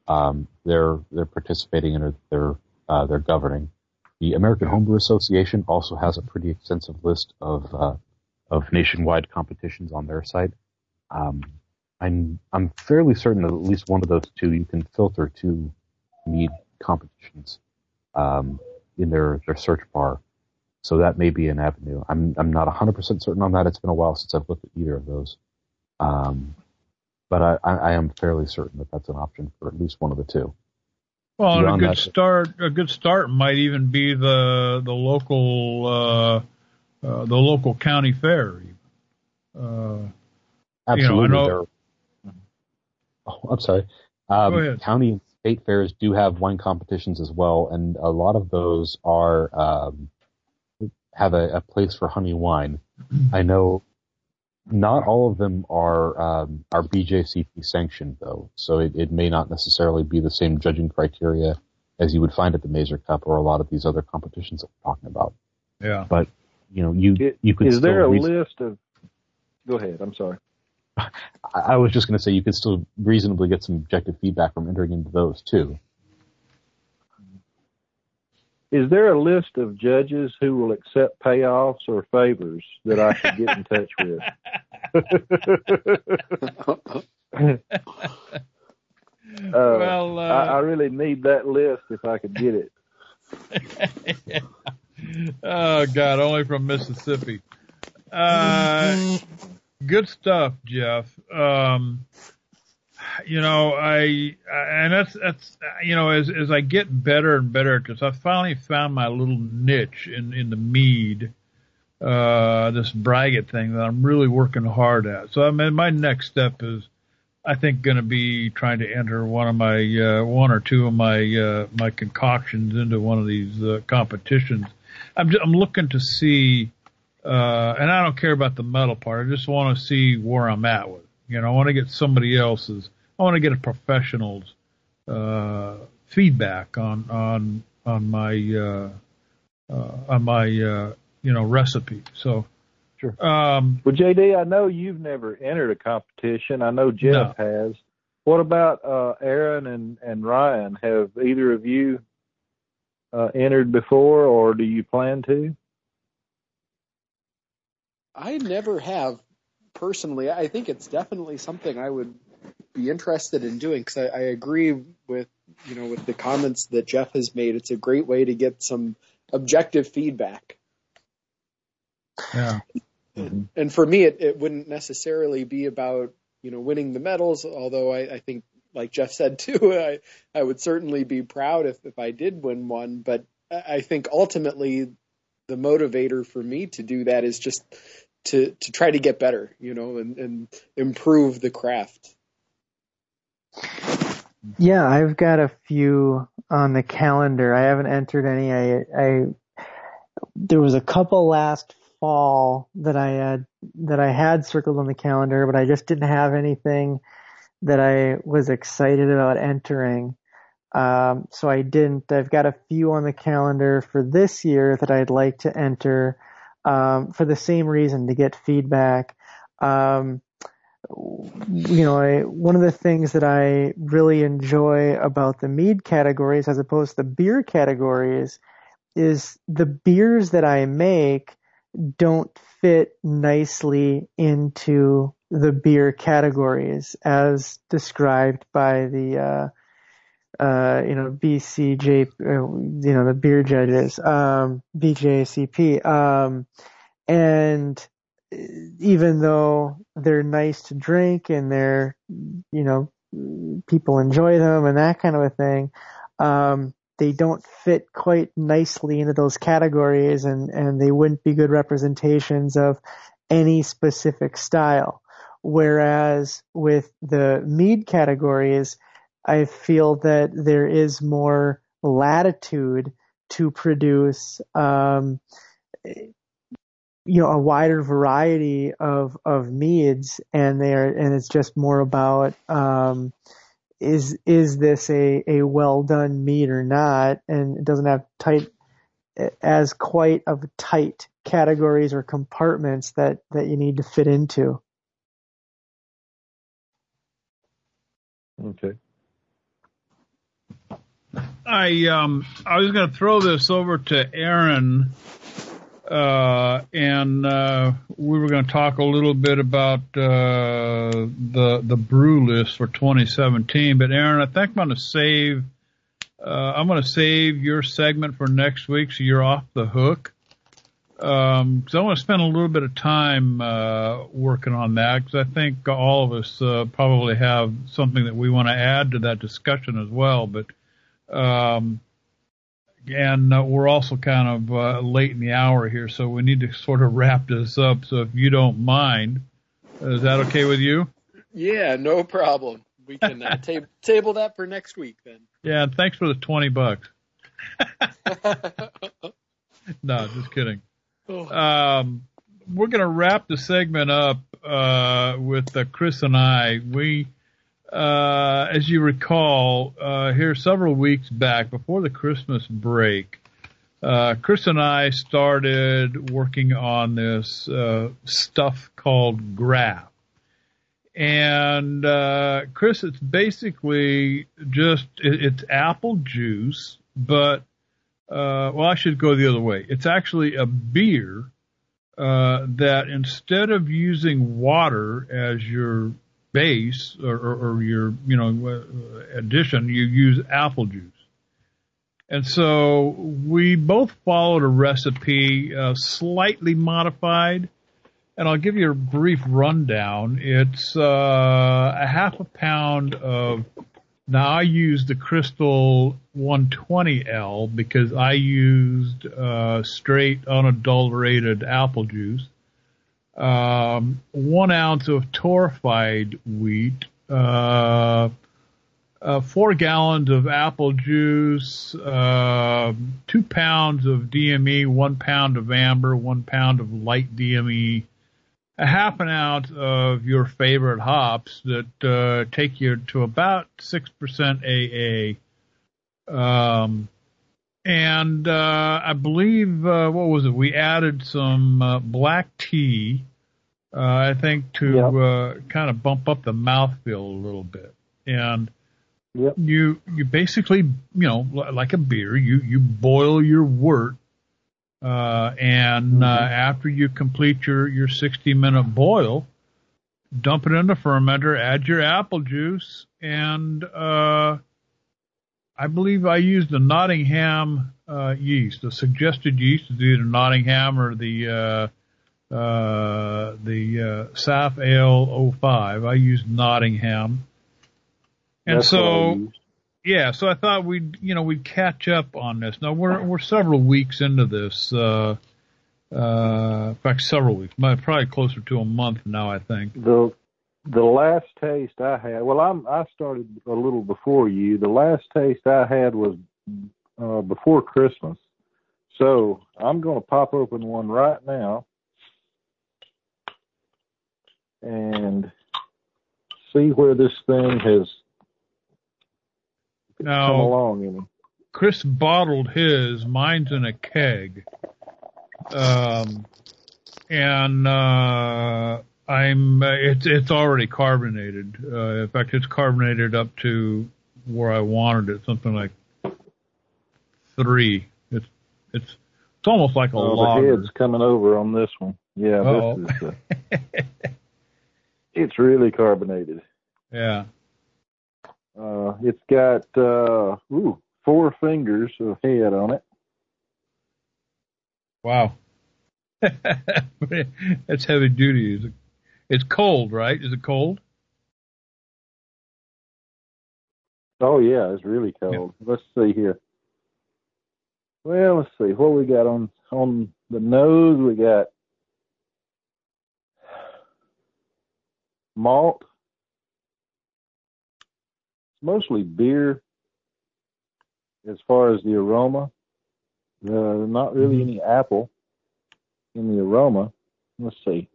um, they're they're participating in or they're uh, they're governing. The American Homebrew Association also has a pretty extensive list of uh, of nationwide competitions on their site. Um, I'm I'm fairly certain that at least one of those two you can filter to mead competitions um, in their, their search bar. So that may be an avenue. I'm I'm not one hundred percent certain on that. It's been a while since I've looked at either of those. Um, but I, I, I am fairly certain that that's an option for at least one of the two. Well, and a good that, start, a good start might even be the the local uh, uh, the local county fair. Uh, absolutely. You know, I know, oh, I'm sorry. Um, county and state fairs do have wine competitions as well, and a lot of those are um, have a, a place for honey wine. I know. Not all of them are um, are B J C P sanctioned, though, so it, it may not necessarily be the same judging criteria as you would find at the Mazer Cup or a lot of these other competitions that we're talking about. Yeah. But you know, you it, you could. Is still there a reason- list of? Go ahead. I'm sorry. I, I was just going to say you could still reasonably get some objective feedback from entering into those too. Is there a list of judges who will accept payoffs or favors that I should get in touch with? uh, well, uh, I, I really need that list if I could get it. yeah. Oh God, only from Mississippi. Uh, good stuff, Jeff. Um, You know, I, and that's, that's, you know, as, as I get better and better at this, I finally found my little niche in, in the mead, uh, this braggot thing that I'm really working hard at. So I mean, my next step is, I think, going to be trying to enter one of my, uh, one or two of my, uh, my concoctions into one of these, uh, competitions. I'm, just, I'm looking to see, uh, and I don't care about the medal part. I just want to see where I'm at with it. You know, I want to get somebody else's, I want to get a professional's, uh, feedback on, on, on my, uh, uh, on my, uh, you know, recipe. So, sure. Um, well, J D, I know you've never entered a competition. I know Jeff no. has. What about, uh, Aaron and, and Ryan? Have either of you, uh, entered before, or do you plan to? I never have. Personally, I think it's definitely something I would be interested in doing, because I, I agree with, you know, with the comments that Jeff has made. It's a great way to get some objective feedback. Yeah. And, and for me, it, it wouldn't necessarily be about, you know, winning the medals, although I, I think, like Jeff said too, I, I would certainly be proud if, if I did win one. But I think ultimately the motivator for me to do that is just to, to try to get better, you know, and, and improve the craft. Yeah, I've got a few on the calendar. I haven't entered any. I, I there was a couple last fall that I had that I had circled on the calendar, but I just didn't have anything that I was excited about entering. Um, so I didn't. I've got a few on the calendar for this year that I'd like to enter. Um, for the same reason, to get feedback. Um, you know, I, one of the things that I really enjoy about the mead categories as opposed to the beer categories is the beers that I make don't fit nicely into the beer categories as described by the, uh, uh, you know, B C J, uh, you know, the beer judges, um, B J C P, um, and even though they're nice to drink and they're, you know, people enjoy them and that kind of a thing, um, they don't fit quite nicely into those categories, and, and they wouldn't be good representations of any specific style. Whereas with the mead categories, I feel that there is more latitude to produce, um, you know, a wider variety of, of meads, and they're, and it's just more about, um, is, is this a, a well done mead or not? And it doesn't have tight, as quite of tight categories or compartments that, that you need to fit into. Okay. I um I was going to throw this over to Aaron, uh, and uh, we were going to talk a little bit about uh, the the brew list for twenty seventeen. But Aaron, I think I'm going to save uh, I'm going to save your segment for next week, so you're off the hook. Um, because I want to spend a little bit of time uh, working on that, because I think all of us uh, probably have something that we want to add to that discussion as well. But um, and uh, we're also kind of uh, late in the hour here, so we need to sort of wrap this up. So if you don't mind, is that okay with you? Yeah, no problem. We can uh, tab- table that for next week then. Yeah, thanks for the twenty bucks. No, just kidding. Um, we're going to wrap the segment up uh, with uh, Chris and I. We, uh, as you recall, uh, here several weeks back, before the Christmas break, uh, Chris and I started working on this uh, stuff called Graph. And uh, Chris, it's basically just it, it's apple juice, but Uh, well, I should go the other way. It's actually a beer uh, that instead of using water as your base or, or, or your, you know, addition, you use apple juice. And so we both followed a recipe, uh, slightly modified, and I'll give you a brief rundown. It's uh, a half a pound of. Now, I used the Crystal one twenty L because I used uh, straight, unadulterated apple juice. Um, one ounce of torrefied wheat, uh, uh, four gallons of apple juice, uh, two pounds of D M E, one pound of amber, one pound of light D M E, a half an ounce of your favorite hops that uh, take you to about six percent A A. Um, and uh, I believe, uh, what was it? We added some uh, black tea, uh, I think, to Yep. uh, kind of bump up the mouthfeel a little bit. And Yep. you you basically, you know, like a beer, you, you boil your wort. Uh, and Mm-hmm. uh, after you complete your, your sixty minute boil, dump it in the fermenter, add your apple juice, and uh, I believe I used the Nottingham uh, yeast. The suggested yeast is either Nottingham or the uh, uh, the uh, S A F Ale oh five. I used Nottingham, and That's what I so. used. Yeah, so I thought we'd, you know, we'd catch up on this. Now we're we're several weeks into this. Uh, uh, in fact, several weeks, probably closer to a month now, I think. The the last taste I had, well, I'm I started a little before you. The last taste I had was uh, before Christmas, so I'm going to pop open one right now and see where this thing has come Now, along. Any. Chris bottled his. Mine's in a keg, um, and uh, I'm. Uh, it's it's already carbonated. Uh, in fact, it's carbonated up to where I wanted it, something like three. It's it's it's almost like a Oh, lager. the head's coming over on this one. Yeah, Uh-oh. this is. Uh, it's really carbonated. Yeah. Uh, it's got uh, ooh, four fingers of head on it. Wow. That's heavy duty. Is it, it's cold, right? Is it cold? Oh yeah, it's really cold. Yeah. Let's see here. Well, let's see what we got on on the nose. We got malt. Mostly beer as far as the aroma. Uh, not really any apple in the aroma. Let's see.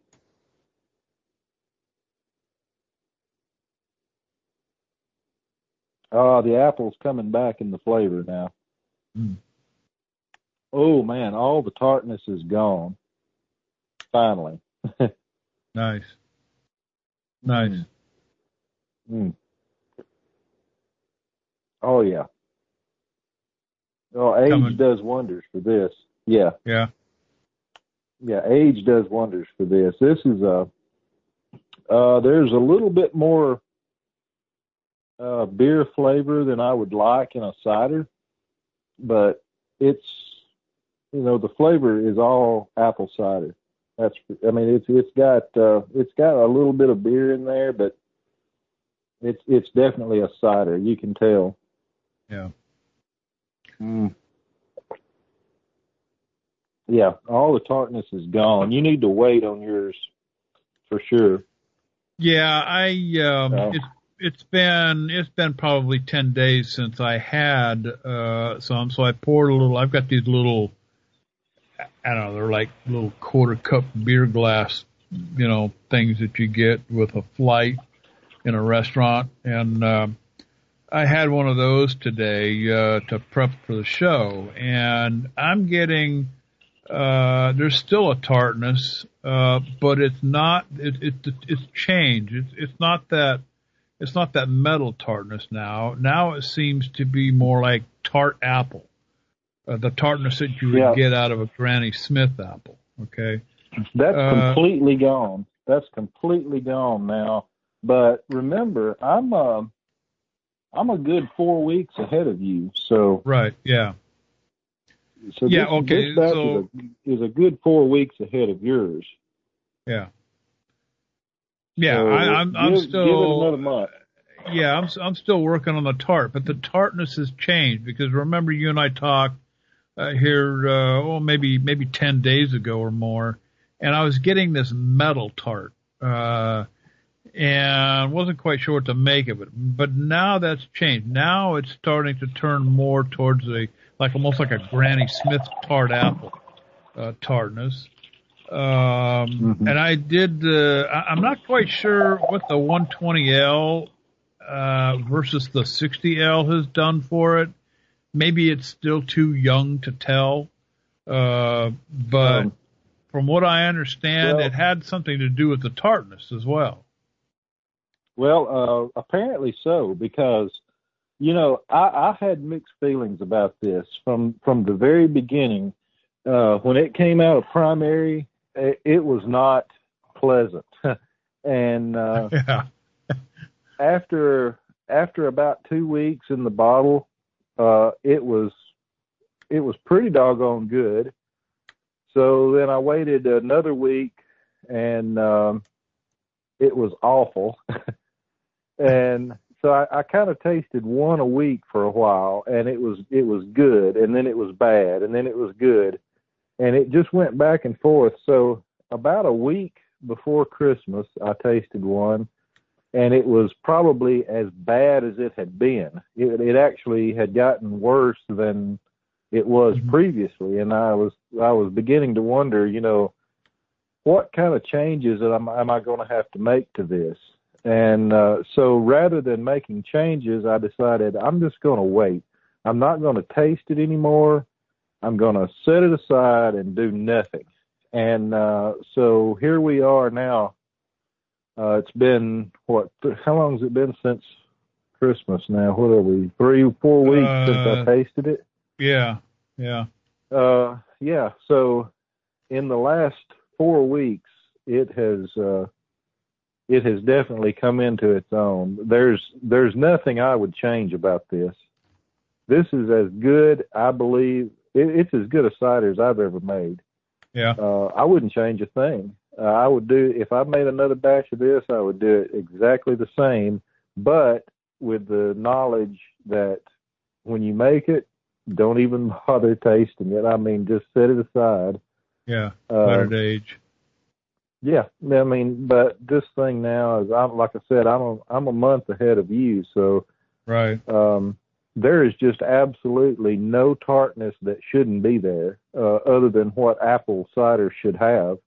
Oh, the apple's coming back in the flavor now. Mm. Oh, man, all the tartness is gone. Finally. Nice. Nice. Mm. Mm. Oh, yeah. Oh, age coming. does wonders for this. Yeah. Yeah. Yeah, age does wonders for this. This is a, uh, there's a little bit more uh, beer flavor than I would like in a cider, but it's, you know, the flavor is all apple cider. That's, I mean, it's it's got uh, it's got a little bit of beer in there, but it's it's definitely a cider. You can tell. Yeah. Mm. Yeah, all the tartness is gone. You need to wait on yours for sure. Yeah, I um, Oh. it's it's been it's been probably ten days since I had uh, some, so I poured a little. I've got these little, I don't know, they're like little quarter cup beer glass, you know, things that you get with a flight in a restaurant, and um, I had one of those today uh, to prep for the show, and I'm getting. Uh, there's still a tartness, uh, but it's not, it, it, it's changed. It's, it's not that, it's not that metal tartness now. Now it seems to be more like tart apple, uh, the tartness that you would Yeah. get out of a Granny Smith apple. Okay. That's Uh, completely gone. That's completely gone now. But remember, I'm uh, I'm a good four weeks ahead of you. So right. Yeah. so Yeah, this, okay, this batch so- is, a, is a good four weeks ahead of yours. Yeah. Yeah. So I, I'm, I'm give, still, give it another month. Yeah, I'm I'm still working on the tart, but the tartness has changed because remember you and I talked uh, here, uh, oh maybe maybe ten days ago or more, and I was getting this metal tart, uh, and wasn't quite sure what to make of it. But now that's changed. Now it's starting to turn more towards a like almost like a Granny Smith tart apple uh, tartness. Um, Mm-hmm. and I did. Uh, I, I'm not quite sure what the one twenty L uh, versus the sixty L has done for it. Maybe it's still too young to tell. Uh, but Um, from what I understand, well- it had something to do with the tartness as well. Well, uh, apparently so, because, you know, I, I had mixed feelings about this from, from the very beginning. Uh, when it came out of primary, it, it was not pleasant. and uh, Yeah. after after about two weeks in the bottle, uh, it was it was pretty doggone good. So then I waited another week, and um, it was awful. And so I, I kind of tasted one a week for a while, and it was it was good, and then it was bad, and then it was good, and it just went back and forth. So about a week before Christmas, I tasted one, and it was probably as bad as it had been. It, it actually had gotten worse than it was Mhm. previously, and I was I was beginning to wonder, you know, what kind of changes am, am I going to have to make to this? And uh, so rather than making changes, I decided I'm just going to wait. I'm not going to taste it anymore. I'm going to set it aside and do nothing. And uh, so here we are now. Uh, it's been, what, th- how long has it been since Christmas now? What are we, three, four weeks Uh, since I tasted it? Yeah. Yeah. Uh, yeah, so in the last four weeks, it has uh, it has definitely come into its own. There's there's nothing I would change about this. This is as good, I believe, it, it's as good a cider as I've ever made. Yeah. Uh, I wouldn't change a thing. Uh, I would do, if I made another batch of this, I would do it exactly the same, but with the knowledge that when you make it, don't even bother tasting it. I mean, just set it aside. Yeah. Uh, Better age. Yeah, I mean, but this thing now is, I'm like I said, I'm a, I'm a month ahead of you, so Right. um, there is just absolutely no tartness that shouldn't be there, uh, other than what apple cider should have.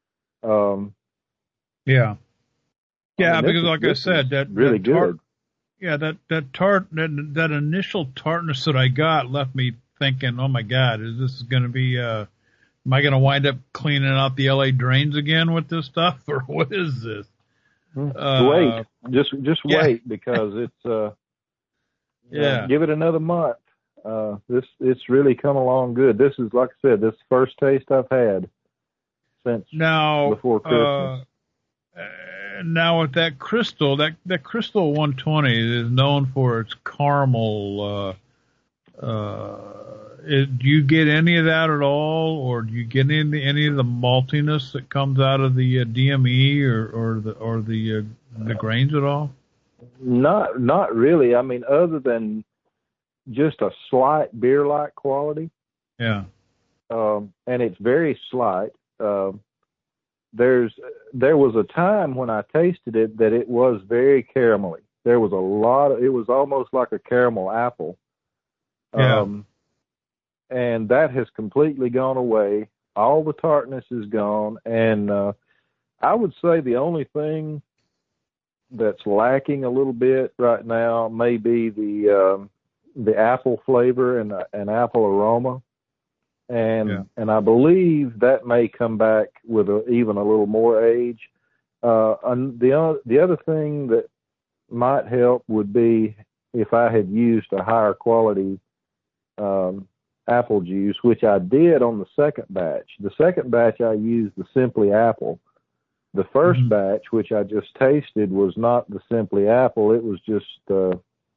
Um, Yeah. Yeah, I mean, this because is- like I this said, is that really that tart, good. yeah, that that tart, that, that initial tartness that I got left me thinking, oh my God, is this going to be? Uh, am I going to wind up cleaning out the L A drains again with this stuff, or what is this? Uh, wait, just just yeah. wait because it's uh, Yeah. give it another month. Uh, this it's really come along good. This is, like I said, this is the first taste I've had since now, before Christmas. Uh, uh, now with that crystal, that that crystal one twenty is known for its caramel. Uh, uh, it, do you get any of that at all, or do you get any any of the maltiness that comes out of the uh, D M E or or the or the uh, the grains at all? Not not really. I mean, other than just a slight beer-like quality. Yeah. Um, and it's very slight. Um, there's there was a time when I tasted it that it was very caramelly. There was a lot of, it was almost like a caramel apple. Yeah. Um, and that has completely gone away. All the tartness is gone. And uh, I would say the only thing that's lacking a little bit right now may be the um, the apple flavor and uh, an apple aroma. And yeah. and I believe that may come back with a, even a little more age. Uh, and the uh, the other thing that might help would be if I had used a higher quality um, apple juice, which I did on the second batch. The second batch I used the Simply Apple. The first mm-hmm. batch, which I just tasted, was not the Simply Apple. It was just uh,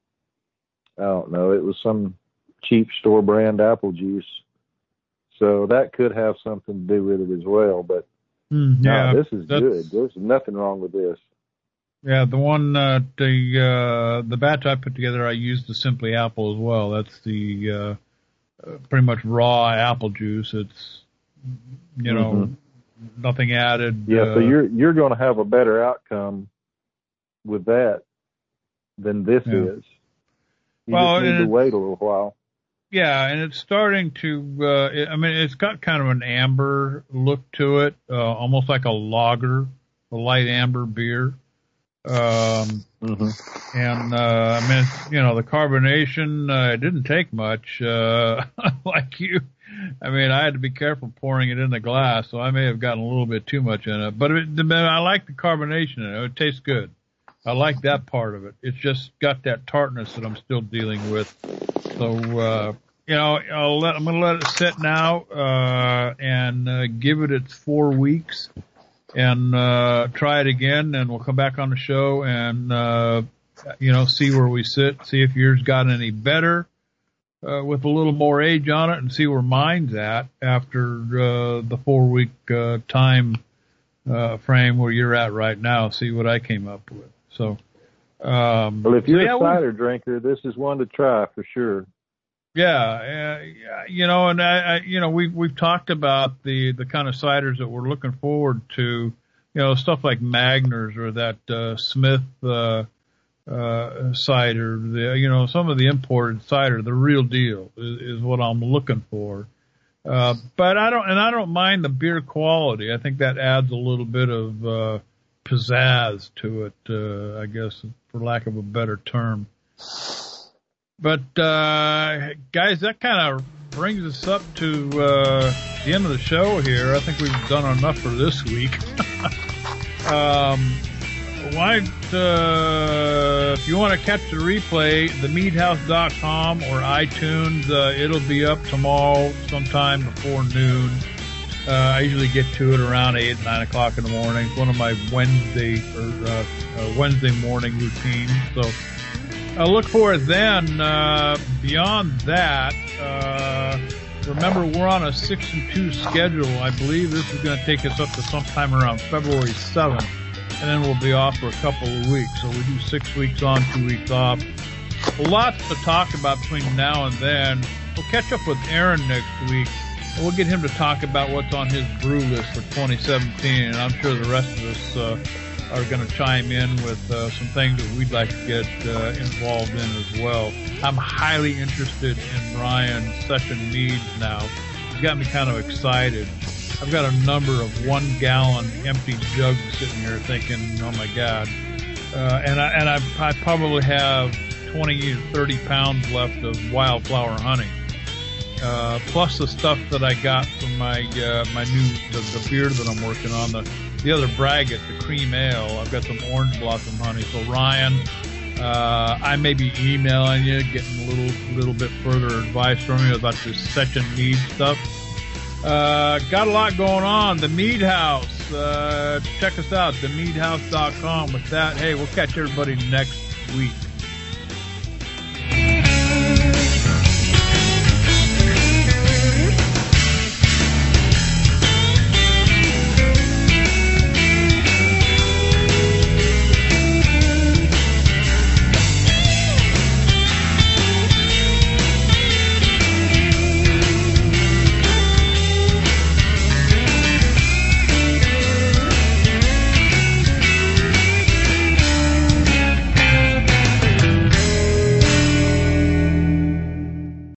I don't know. It was some cheap store brand apple juice. So that could have something to do with it as well. But mm, yeah, no, this is good. There's nothing wrong with this. Yeah, the one, uh, the uh, the batch I put together, I used the Simply Apple as well. That's the uh, uh, pretty much raw apple juice. It's, you know, mm-hmm. nothing added. Yeah, uh, so you're you're going to have a better outcome with that than this yeah. is. You well, just need to wait a little while. Yeah, and it's starting to, uh, it, I mean, it's got kind of an amber look to it, uh, almost like a lager, a light amber beer. Um, mm-hmm. and, uh, I mean, it's, you know, the carbonation, uh, it didn't take much, uh, like you. I mean, I had to be careful pouring it in the glass, so I may have gotten a little bit too much in it, but it, I like the carbonation in it. It tastes good. I like that part of it. It's just got that tartness that I'm still dealing with. So, uh, you know, I'll let, I'm going to let it sit now, uh, and, uh, give it its four weeks and, uh, try it again, and we'll come back on the show and, uh, you know, see where we sit, see if yours got any better, uh, with a little more age on it, and see where mine's at after, uh, the four week, uh, time, uh, frame where you're at right now, see what I came up with. So, um, well, if you're so yeah, a cider drinker, this is one to try for sure. Yeah, uh, you know, and I, I, you know, we've we've talked about the the kind of ciders that we're looking forward to. You know, stuff like Magners or that uh, Smith uh, uh, cider. The, you know, some of the imported cider, the real deal, is, is what I'm looking for. Uh, but I don't, and I don't mind the beer quality. I think that adds a little bit of uh, pizzazz to it, uh, I guess, for lack of a better term. But, uh, guys, that kind of brings us up to uh, the end of the show here. I think we've done enough for this week. um, why, uh, if you want to catch the replay, the mead house dot com or iTunes, uh, it'll be up tomorrow sometime before noon. Uh, I usually get to it around eight, nine o'clock in the morning. It's one of my Wednesday or uh, uh, Wednesday morning routines. So I look for it then. Uh, beyond that, uh, remember we're on a six and two schedule. I believe this is going to take us up to sometime around February seventh, and then we'll be off for a couple of weeks. So we do six weeks on, two weeks off. Lots to talk about between now and then. We'll catch up with Aaron next week. We'll get him to talk about what's on his brew list for twenty seventeen, and I'm sure the rest of us uh, are going to chime in with uh, some things that we'd like to get uh, involved in as well. I'm highly interested in Ryan's session meads now. It's got me kind of excited. I've got a number of one-gallon empty jugs sitting here thinking, oh, my God. Uh, and I, and I, I probably have twenty to thirty pounds left of wildflower honey. Uh, plus the stuff that I got from my, uh, my new, the, the beer that I'm working on, the, the other braggot, the cream ale. I've got some orange blossom honey. So Ryan, Uh, I may be emailing you, getting a little little bit further advice from you about this session mead stuff. Uh, got a lot going on. The Mead House. Uh, check us out, the mead house dot com. With that, hey, we'll catch everybody next week.